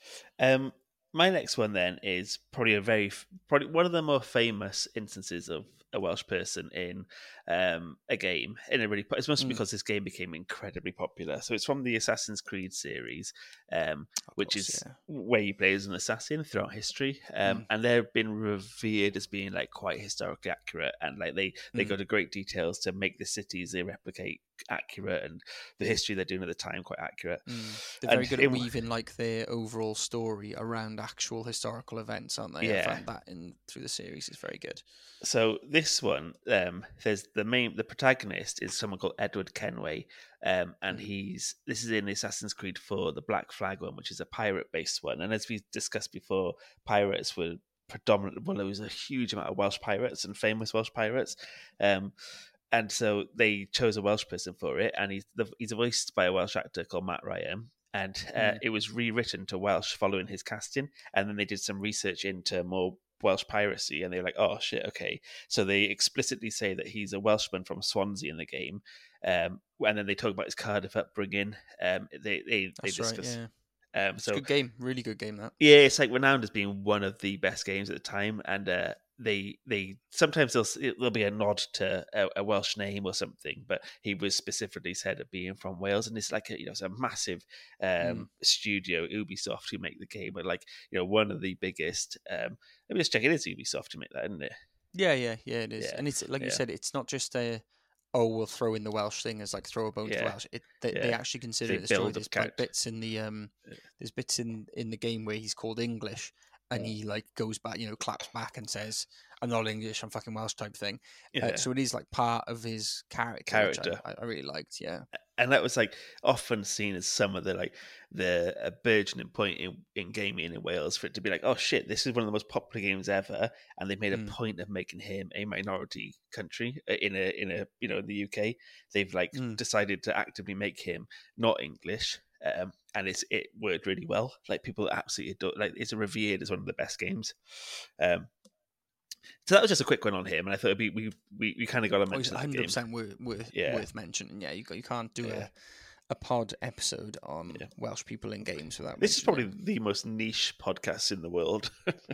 Um, my next one then is probably a very f- probably one of the more famous instances of a Welsh person in um, a game in a really. It's mostly Mm. because this game became incredibly popular. So it's from the Assassin's Creed series, um, Of which course, is yeah. where you play as an assassin throughout history, um, Mm. and they've been revered as being like quite historically accurate, and like they they Mm. go to great details to make the cities they replicate accurate and the history they're doing at the time quite accurate. Mm. They're And very good it at w- weaving like their overall story around actual historical events, aren't they? I Yeah. found that in through the series is very good. So this one, um, there's the main, the protagonist is someone called Edward Kenway, um, and Mhm. he's this is in Assassin's Creed four, the Black Flag one, which is a pirate-based one. And as we discussed before, pirates were predominant. Well, there was a huge amount of Welsh pirates and famous Welsh pirates, um, and so they chose a Welsh person for it, and he's the, he's voiced by a Welsh actor called Matt Ryan. And uh, Mm. it was rewritten to Welsh following his casting, and then they did some research into more Welsh piracy, and they're like, "Oh shit, okay." So they explicitly say that he's a Welshman from Swansea in the game, um, and then they talk about his Cardiff upbringing. Um, they they they That's right. discuss. Yeah, Um, it's so a good game. Really good game. That. yeah, it's like renowned as being one of the best games at the time, and uh, they they sometimes there'll there'll be a nod to a, a Welsh name or something, but he was specifically said of being from Wales, and it's like a, you know it's a massive um, Mm. studio, Ubisoft, who make the game, but like you know one of the biggest. Um, let me just check. It is Ubisoft to make that, isn't it? Yeah, yeah, yeah. It is, Yeah, and it's like you yeah. said. It's not just a oh, we'll throw in the Welsh thing as like throw a bone to the Yeah, Welsh. It they, they yeah. actually consider They it the story. build up There's like character. bits in the um, Yeah. there's bits in in the game where he's called English, and he like goes back, you know, claps back and says, "I'm not English, I'm fucking Welsh" type thing. Yeah. Uh, so it is like part of his character, Character. which I, I, I really liked. Yeah. And that was like often seen as some of the like the uh, burgeoning point in, in gaming in Wales for it to be like, oh shit, this is one of the most popular games ever, and they made a Mm. point of making him a minority country uh, in a in a you know in the U K. They've like Mm. decided to actively make him not English, um, and it's it worked really well. Like people absolutely adore, like it's revered as one of the best games. Um, so that was just a quick one on him, and I thought it'd be, we we we kind of got to Oh, he's mention the hundred game. percent worth worth Yeah. worth mentioning. Yeah, you got you can't do Yeah. a a pod episode on Yeah. Welsh people in games without. This is probably mentioning the most niche podcast in the world.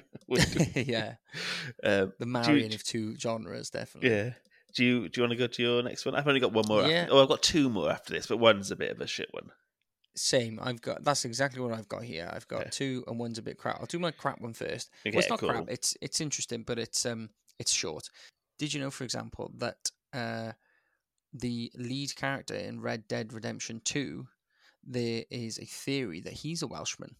him. yeah, um, the do marrying you, of two genres, definitely. yeah. Do you do you want to go to your next one? I've only got one more. Yeah. After, oh, I've got two more after this, but one's a bit of a shit one. Same. I've got that's exactly what I've got here. I've got Yeah. two, and one's a bit crap. I'll do my crap one first. Okay, well, it's not cool. crap. It's it's interesting, but it's um it's short. Did you know, for example, that uh the lead character in Red Dead Redemption Two, there is a theory that he's a Welshman.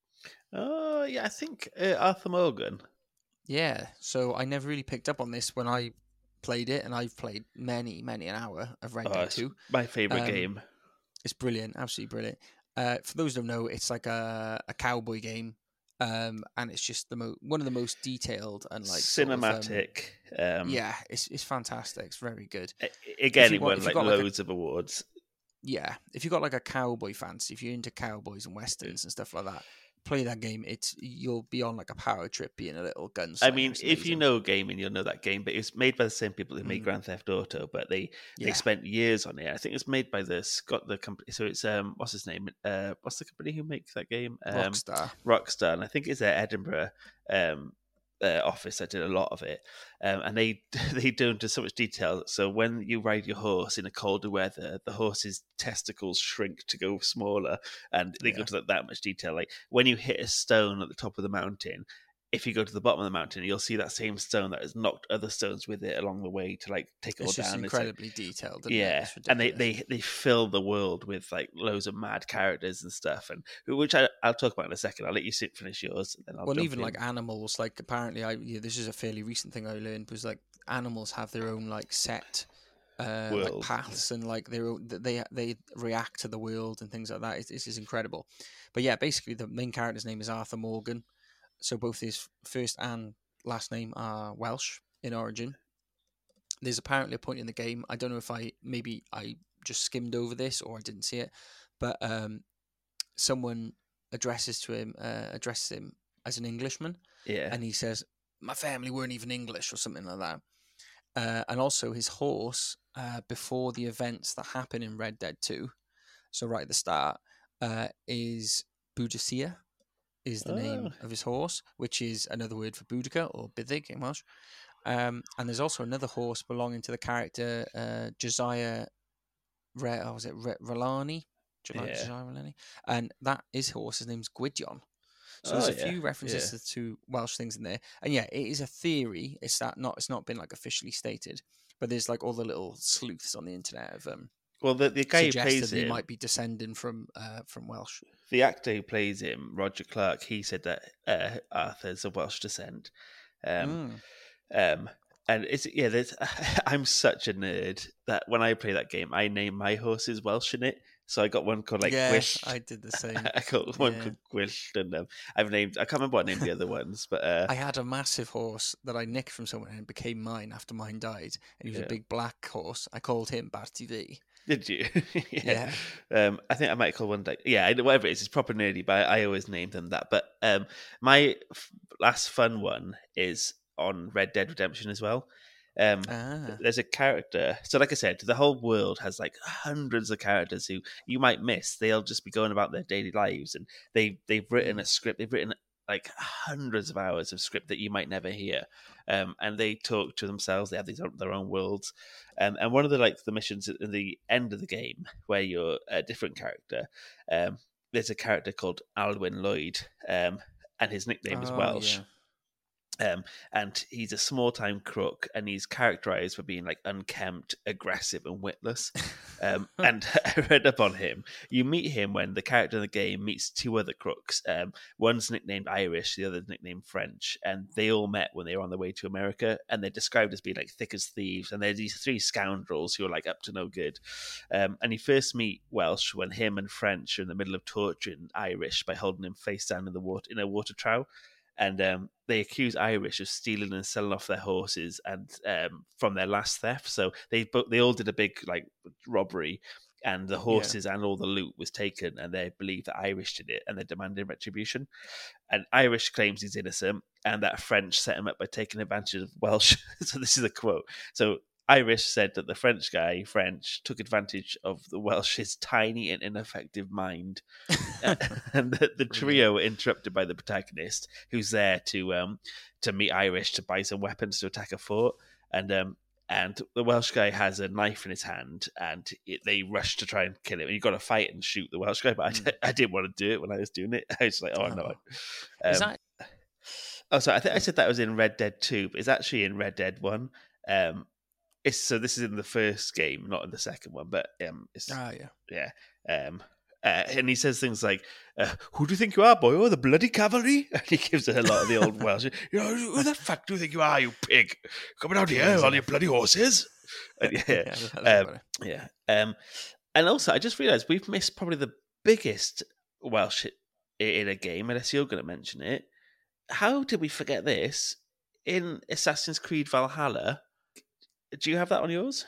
Oh yeah, I think uh, Arthur Morgan. Yeah. So I never really picked up on this when I played it, and I've played many, many an hour of Red Oh, Dead it's Two. my favorite Um, game. It's brilliant, absolutely brilliant. Uh, for those who don't know, it's like a, a cowboy game, um, and it's just the mo- one of the most detailed and like cinematic. Sort of, um, um, yeah, it's it's fantastic. It's very good. Again, you it want- won if you like got, like, a- loads of awards. Yeah, if you've got like a cowboy fancy, if you're into cowboys and westerns and stuff like that, play that game. It's you'll be on like a power trip, being a little gunslinger. I mean, It's if you amazing. know gaming, you'll know that game. But it's made by the same people who made Mm. Grand Theft Auto, but they they Yeah. spent years on it. I think it's made by the Scott the company. So it's um, what's his name? Uh, what's the company who makes that game? Um, Rockstar. Rockstar, and I think it's their Edinburgh um uh, office that did a lot of it. Um, and they they do into so much detail. So when you ride your horse in a colder weather, the horse's testicles shrink to go smaller, and they Yeah. go to that, that much detail. Like when you hit a stone at the top of the mountain, if you go to the bottom of the mountain, you'll see that same stone that has knocked other stones with it along the way to like take it all It's just down. incredibly detailed. Isn't it? Yeah, It's and they, ridiculous. they they fill the world with like loads of mad characters and stuff, and which I, I'll talk about in a second. I'll let you sit finish yours, and then I'll Well, jump even in. like animals, like apparently, I yeah, this is a fairly recent thing I learned, was like animals have their own like set uh, like World, paths and like their own, they they react to the world and things like that. It's, this is incredible. But yeah, basically the main character's name is Arthur Morgan, so both his first and last name are Welsh in origin. There's apparently a point in the game, I don't know if I maybe I just skimmed over this or I didn't see it, but um, someone addresses to him uh, addresses him as an Englishman, yeah, and he says, "My family weren't even English," or something like that. Uh, and also his horse, uh, before the events that happen in Red Dead two, so right at the start, uh, is Boudicca, is the name Oh. of his horse, which is another word for Boudica or Bithig in Welsh. Um, and there's also another horse belonging to the character uh, Josiah Re- oh, was it Re- Relani? Josiah, Yeah. Josiah Relani? And that his horse, his name's Gwydion. So Oh, there's a yeah, few references yeah. to, to Welsh things in there, and yeah, it is a theory. It's that not it's not been like officially stated, but there's like all the little sleuths on the internet of um Well, the the guy who suggested plays that he him, might be descending from uh from Welsh. the actor who plays him, Roger Clark, he said that uh, Arthur's of Welsh descent. Um, Mm. um, and it's yeah, there's, I'm such a nerd that when I play that game, I name my horses Welsh in it. So I got one called like Yeah, Gwyllt. I did the same. I got one Yeah. called Gwyllt, and um, I've named I can't remember what I named the other ones, but uh, I had a massive horse that I nicked from someone and it became mine after mine died. And he was Yeah. a big black horse. I called him Barty V. did you? Yeah. Um, I think I might call one like yeah, I- whatever it is, it's proper nerdy, but I, I always name them that. But um, my f- last fun one is on Red Dead Redemption as well. Um, Ah. there's a character. So, like I said, the whole world has like hundreds of characters who you might miss. They'll just be going about their daily lives, and they they've written a script. They've written like hundreds of hours of script that you might never hear. Um, and they talk to themselves. They have these their own worlds. Um, and one of the like the missions at the end of the game where you're a different character. Um, there's a character called Alwyn Lloyd, um, and his nickname is Oh, Welsh. yeah. Um, and he's a small-time crook, and he's characterized for being like unkempt, aggressive, and witless. Um, and I read up on him. You meet him when the character in the game meets two other crooks. Um, one's nicknamed Irish, the other's nicknamed French, and they all met when they were on their way to America. And they're described as being like thick as thieves. And they're these three scoundrels who are like up to no good. Um, and you first meet Welsh when him and French are in the middle of torturing Irish by holding him face down in the water in a water trough. And um, they accuse Irish of stealing and selling off their horses and um, from their last theft. So they bo- they all did a big like robbery, and the horses and all the loot was taken, and they believe that Irish did it, and they're demanding retribution. And Irish claims he's innocent, and that French set him up by taking advantage of Welsh. So this is a quote. So Irish said that the French guy, French, took advantage of the Welsh's tiny and ineffective mind. And the, the trio were interrupted by the protagonist, who's there to um to meet Irish to buy some weapons to attack a fort. And um and the Welsh guy has a knife in his hand, and it, they rush to try and kill him. And you've got to fight and shoot the Welsh guy, but Mm. I, I didn't want to do it when I was doing it. I was like, oh, no. Oh. Is Um, that Oh, sorry. I think I said that was in Red Dead two, but it's actually in Red Dead one. Um, it's so this is in the first game, not in the second one. But um, it's ah yeah. yeah. Um, uh, and he says things like, uh, "Who do you think you are, boy? Oh, the bloody cavalry!" And he gives it a lot of the old Welsh. You know, who the fuck do you think you are, you pig? Coming out here on your bloody horses? And yeah, Yeah, that's um, about it. yeah. Um, and also, I just realised we've missed probably the biggest Welsh i- in a game, unless you're going to mention it. How did we forget this? In Assassin's Creed Valhalla, do you have that on yours?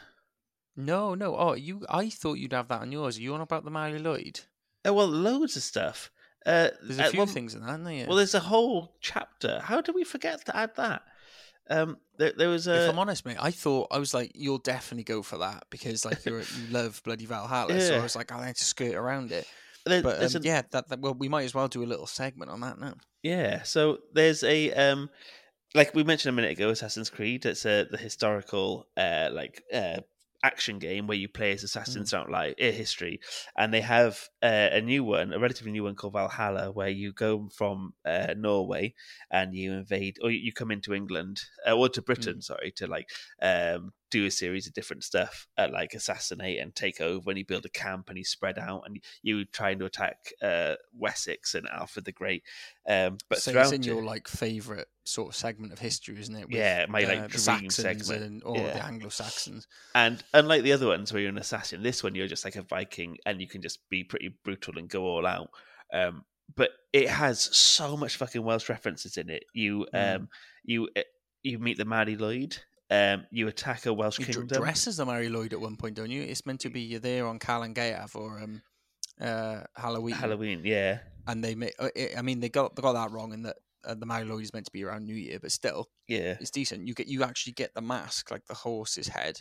No, no. Oh, you. I thought you'd have that on yours. Are you on about the Mary Lloyd? Oh, well, loads of stuff. Uh, There's a uh, few well, things in that, isn't there? well, there's a whole chapter. How did we forget to add that? Um, there, there was If a I'm honest, mate, I thought I was like, you'll definitely go for that because like you're you love bloody Valhalla. So I Yeah. was like, I like to skirt around it. there- But there's um, an, yeah, that, that well, we might as well do a little segment on that now. yeah. So there's a um, like we mentioned a minute ago, Assassin's Creed. It's a the historical uh like uh action game where you play as assassins throughout like uh, history, and they have uh, a new one, a relatively new one called Valhalla, where you go from uh, Norway and you invade, or you come into England uh, or to Britain, Mm. sorry, to like um do a series of different stuff, uh, like assassinate and take over, and you build a camp and you spread out and you trying to attack uh, Wessex and Alfred the Great. Um, but So throughout it's in your it, like favorite sort of segment of history, isn't it? With, yeah, my like uh, the dream Saxons segment, and or yeah. the Anglo Saxons. And unlike the other ones where you're an assassin, this one you're just like a Viking and you can just be pretty brutal and go all out. Um, but it has so much fucking Welsh references in it. You Mm. um, you uh, you meet the Mary Lloyd. Um, you attack a Welsh You dr- kingdom. dress as the Mary Lloyd at one point, don't you? It's meant to be you're there on Calan Gaeaf or um, uh, Halloween. Halloween, yeah, And they make. uh, I mean, they got they got that wrong in that uh, the Mary Lloyd is meant to be around New Year, but still, yeah. it's decent. You get you actually get the mask, like the horse's head,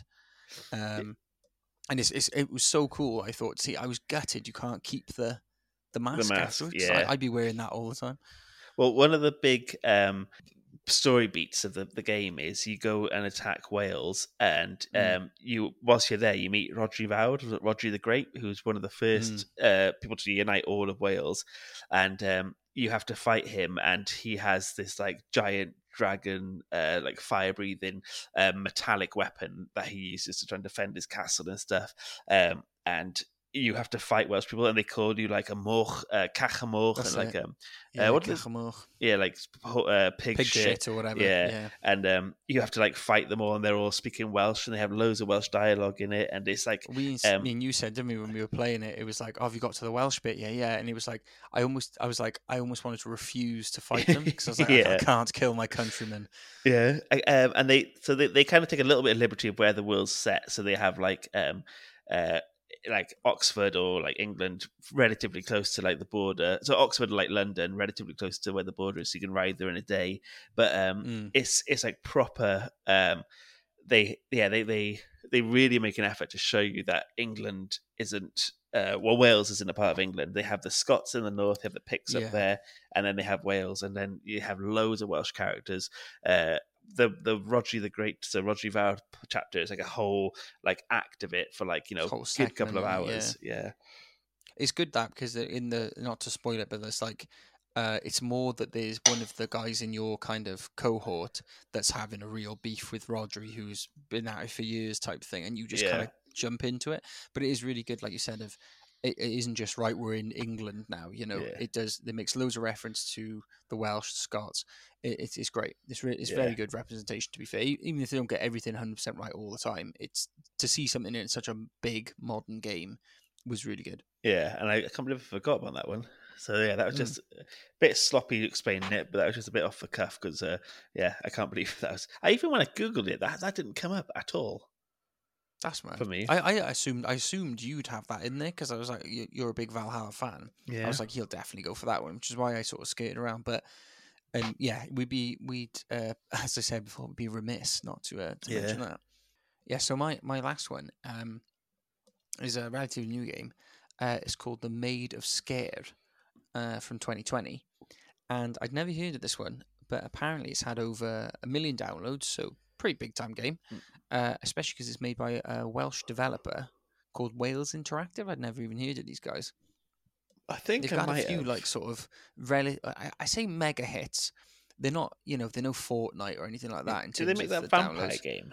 um, and it's, it's it was so cool. I thought, see, I was gutted. You can't keep the the mask, mask, afterwards, 'cause yeah. I, I'd be wearing that all the time. Well, one of the big um, story beats of the, the game is you go and attack Wales, and Mm. um, you whilst you're there, you meet Rodri Vawd, Rodri the Great, who's one of the first uh, people to unite all of Wales, and um, you have to fight him, and he has this like giant dragon, uh, like fire breathing, uh, metallic weapon that he uses to try and defend his castle and stuff, um, and you have to fight Welsh people, and they call you like a moch, uh, cachamoch, That's and like it. um, Yeah, uh, what are the- Cachamoch, yeah, like uh, pig, pig shit. shit or whatever. Yeah. Yeah. And um, you have to like fight them all, and they're all speaking Welsh, and they have loads of Welsh dialogue in it, and it's like We, um, me and you said, didn't we, when we were playing it? It was like, "Oh, have you got to the Welsh bit?" Yeah, yeah. And it was like, I almost, I was like, I almost wanted to refuse to fight them because I was like, I- I, Yeah. can't kill my countrymen. yeah, I- um, and they so they, they kind of take a little bit of liberty of where the world's set, so they have like um, uh, like Oxford or like England relatively close to like the border. So Oxford, like London, relatively close to where the border is, so you can ride there in a day. But um, Mm. it's it's like proper. Um, they yeah they they they really make an effort to show you that England isn't. Uh, well, Wales isn't a part of England. They have the Scots in the north, they have the Picts Yeah. up there, and then they have Wales, and then you have loads of Welsh characters. Uh, the the Rodri the Great, so Rodri Vawr chapter is like a whole like act of it for like you know Whole good couple of segment, hours. Yeah, It's good that because in the not to spoil it, but there's like, uh, it's more that there's one of the guys in your kind of cohort that's having a real beef with Rodri, who's been at it for years, type thing, and you just Yeah. kind of jump into it. But it is really good, like you said, of it, it isn't just right. We're in England now, you know. Yeah. It does. It makes loads of reference to the Welsh, Scots. It, it's it's great. It's re- it's Yeah. very good representation. To be fair, E- even if they don't get everything one hundred percent right all the time, it's to see something in such a big modern game was really good. yeah, and I, I can't believe I forgot about that one. So yeah, that was Mm. just a bit sloppy explaining it, but that was just a bit off the cuff because uh, yeah, I can't believe that was. I even when I googled it, that that didn't come up at all. That's mad. For me. I, I assumed I assumed you'd have that in there because I was like, you- you're a big Valhalla fan. Yeah, I was like, he'll definitely go for that one, which is why I sort of skated around. But um, yeah, we'd be we'd uh, as I said before, we'd be remiss not to uh, to Yeah. mention that. Yeah. So my my last one um is a relatively new game. Uh, it's called The Maid of Scare uh, from twenty twenty, and I'd never heard of this one, but apparently it's had over a million downloads, so pretty big time game. Mm. Uh, especially because it's made by a Welsh developer called Wales Interactive. I'd never even heard of these guys. I think They've I got a might few have. like sort of rel- I, I say mega hits. They're not, you know, they're no Fortnite or anything like that. In Did they terms make of that the vampire downloads. game?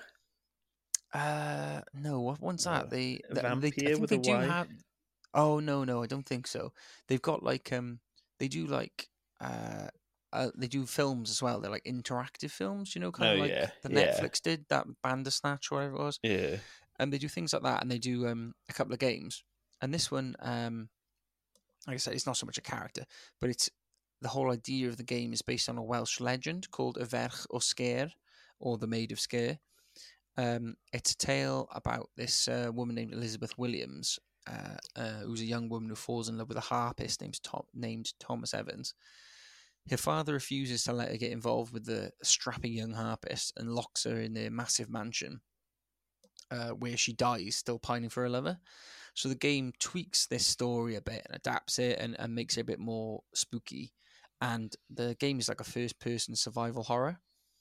Uh, no. What one's No. that? They, they, they I Vampire think with they a do Y? have. Oh no, no, I don't think so. They've got like um, they do like uh. Uh, they do films as well. They're like interactive films, you know, kind Oh, of like yeah, the yeah. Netflix did that Bandersnatch or whatever it was. Yeah, And they do things like that, and they do um, a couple of games. and this one, um, like I said, it's not so much a character, but it's the whole idea of the game is based on a Welsh legend called Y Ferch o Sker, or the Maid of Sker. Um, it's a tale about this uh, woman named Elizabeth Williams, uh, uh, who's a young woman who falls in love with a harpist named, Tom, named Thomas Evans. Her father refuses to let her get involved with the strapping young harpist and locks her in their massive mansion, uh, where she dies, still pining for her lover. So the game tweaks this story a bit and adapts it and, and makes it a bit more spooky. And the game is like a first-person survival horror.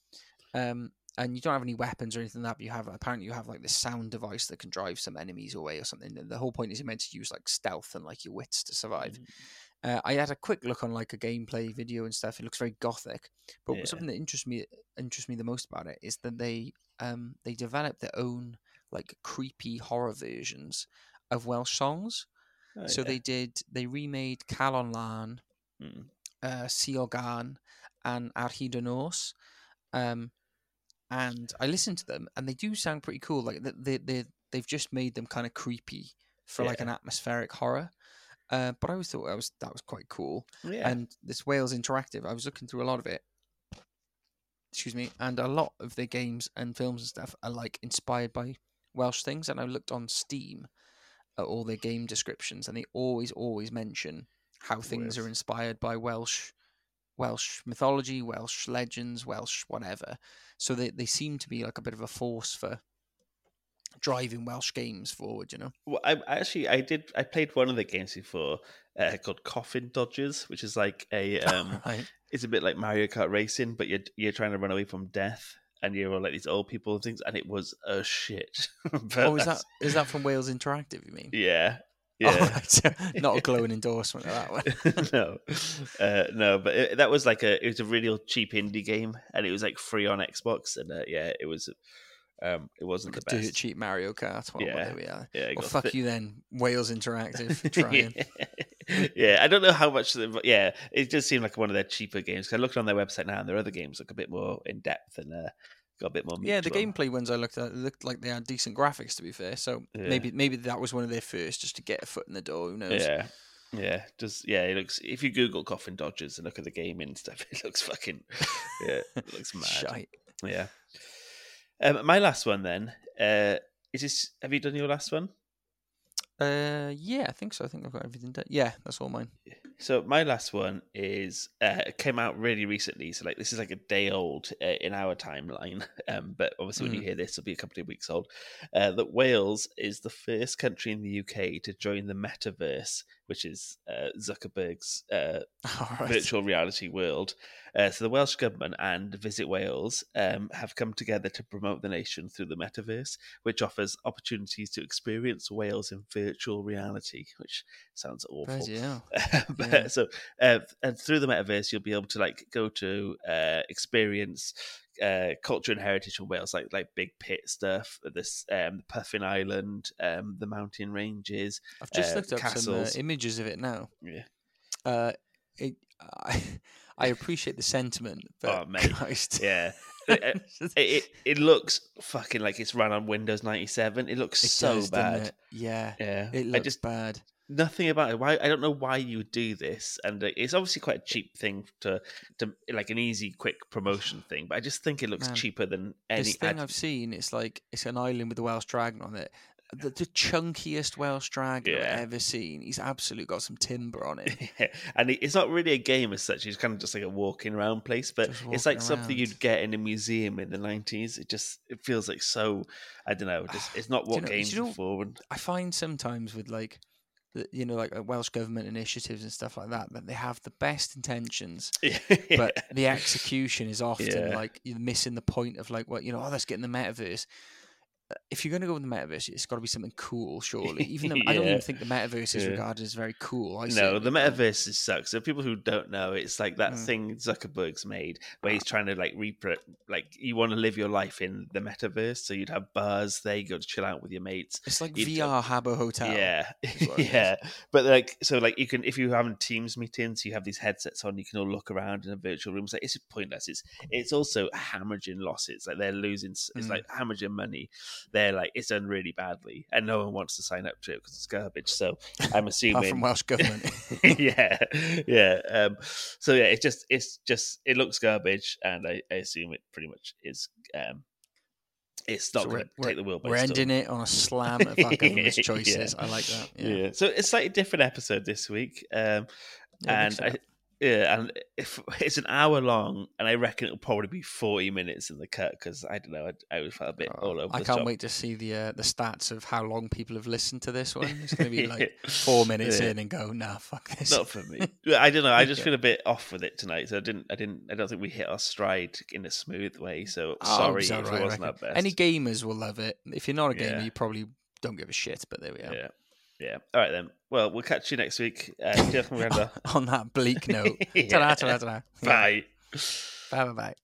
Um, and you don't have any weapons or anything like that, but you have, apparently you have like this sound device that can drive some enemies away or something. And the whole point is you're meant to use like stealth and like your wits to survive. Mm. Uh, I had a quick look on like a gameplay video and stuff. It looks very gothic, but yeah. something that interests me interests me the most about it is that they um they developed their own like creepy horror versions of Welsh songs. Oh, so yeah. they did they remade Calon Lan, mm. uh, Seal Gan, and Ar Hyd y Nos. Um, and I listened to them, and they do sound pretty cool. Like they they they've just made them kind of creepy for yeah. like an atmospheric horror. Uh, but I always thought that was that was quite cool. Yeah. And this Wales Interactive, I was looking through a lot of it. Excuse me, and a lot of their games and films and stuff are like inspired by Welsh things. And I looked on Steam at all their game descriptions, and they always always mention how things Wales. are inspired by Welsh Welsh mythology, Welsh legends, Welsh whatever. So they they seem to be like a bit of a force for driving Welsh games forward, you know. Well, I actually I did I played one of the games before uh, called Coffin Dodgers, which is like a um, right. it's a bit like Mario Kart racing, but you're you're trying to run away from death, and you're all like these old people and things, and it was a shit. Oh, is that is that from Wales Interactive? You mean? Yeah. Yeah. Oh, right. So not a glowing endorsement of that one. no, uh, no, but it, that was like a it was a really cheap indie game, and it was like free on Xbox, and uh, yeah, it was. Um, it wasn't like the best. Dirt cheap Mario Kart. Well, yeah, there we are. Yeah, well, fuck th- you then, Wales Interactive. For trying. yeah, I don't know how much. But yeah, it does seem like one of their cheaper games. Cause I looked on their website now, and their other games look a bit more in depth and uh, got a bit more. Yeah, the them. gameplay ones I looked at looked like they had decent graphics. To be fair, so yeah. maybe maybe that was one of their first, just to get a foot in the door. Who knows? Yeah. Yeah, just yeah. It looks. If you Google Coffin Dodgers and look at the game and stuff, it looks fucking. Yeah, it looks mad. Shite. Yeah. Um, my last one then uh, is this. Have you done your last one? Uh, yeah, I think so. I think I've got everything done. Yeah, that's all mine. So my last one is uh, came out really recently. So like this is like a day old uh, in our timeline. Um, but obviously mm. when you hear this, it'll be a couple of weeks old. Uh, that Wales is the first country in the U K to join the metaverse, which is uh, Zuckerberg's uh, right. virtual reality world. Uh, so the Welsh Government and Visit Wales um, have come together to promote the nation through the metaverse, which offers opportunities to experience Wales in virtual reality, which sounds awful. Yeah. but, yeah. So, uh, and through the metaverse, you'll be able to like go to uh, experience uh, culture and heritage from Wales, like like Big Pit stuff, this um, Puffin Island, um, the mountain ranges. I've just uh, looked up castles. some uh, images of it now. Yeah. Uh, it. I, I appreciate the sentiment, but oh mate, Christ. yeah, it, it it looks fucking like it's run on Windows ninety-seven. It looks it so does, bad. It? Yeah, yeah. It looks I just, bad. Nothing about it. Why I don't know why you would do this, and it's obviously quite a cheap thing to to like an easy, quick promotion thing. But I just think it looks Man, cheaper than any. This thing ad- I've seen, it's like it's an island with a Welsh dragon on it. The, the chunkiest Welsh dragon yeah. I've ever seen. He's absolutely got some timber on it. yeah. And it's not really a game as such. It's kind of just like a walking around place, but it's like around. something you'd get in a museum in the nineties. It just it feels like so. I don't know. Just, it's not what you know, games you know, are for. I find sometimes with like, the, you know, like Welsh government initiatives and stuff like that, that they have the best intentions, yeah. but the execution is often yeah. like you're missing the point of like, what, you know, oh, let's get in the metaverse. If you're going to go with the metaverse, it's got to be something cool, surely. Even though, yeah. I don't even think the metaverse is yeah. regarded as very cool. I no, the metaverse is sucks. So people who don't know, it's like that mm. thing Zuckerberg's made, where he's trying to like repro, like you want to live your life in the metaverse, so you'd have bars there, you go to chill out with your mates. It's like you'd V R Habbo Hotel. Yeah, yeah. But like, so like you can, if you're having Teams meetings, you have these headsets on, you can all look around in a virtual room. It's like it's pointless. It's it's also hemorrhaging losses. Like they're losing. It's mm. like hemorrhaging money. they're like it's done really badly, and no one wants to sign up to it because it's garbage. So I'm assuming Apart from Welsh government. yeah, yeah. Um, so yeah, it's just it's just it looks garbage, and I, I assume it pretty much is. Um, it's not So going to take the world by We're storm. ending it on a slam of our government's choices. Yeah. I like that. Yeah. Yeah, So it's slightly different episode this week, um, Yeah, and mix it I, up. yeah, and if it's an hour long, and I reckon it'll probably be forty minutes in the cut because I don't know, I, I felt a bit Oh, all over. I the can't top. wait to see the uh, the stats of how long people have listened to this one. It's going to be like four minutes Yeah. in and go, nah, fuck this. Not for me. I don't know. I just Yeah. feel a bit off with it tonight. So I didn't. I didn't. I don't think we hit our stride in a smooth way. So Oh, sorry it's all if right, it I wasn't our reckon. best. Any gamers will love it. If you're not a gamer, Yeah. you probably don't give a shit. But there we are. Yeah. Yeah. All right then. Well, we'll catch you next week. Uh, Diolch yn fawr. On that bleak note. Yeah. Ta-ra, ta-ra, ta-ra. Bye. Bye, bye, bye.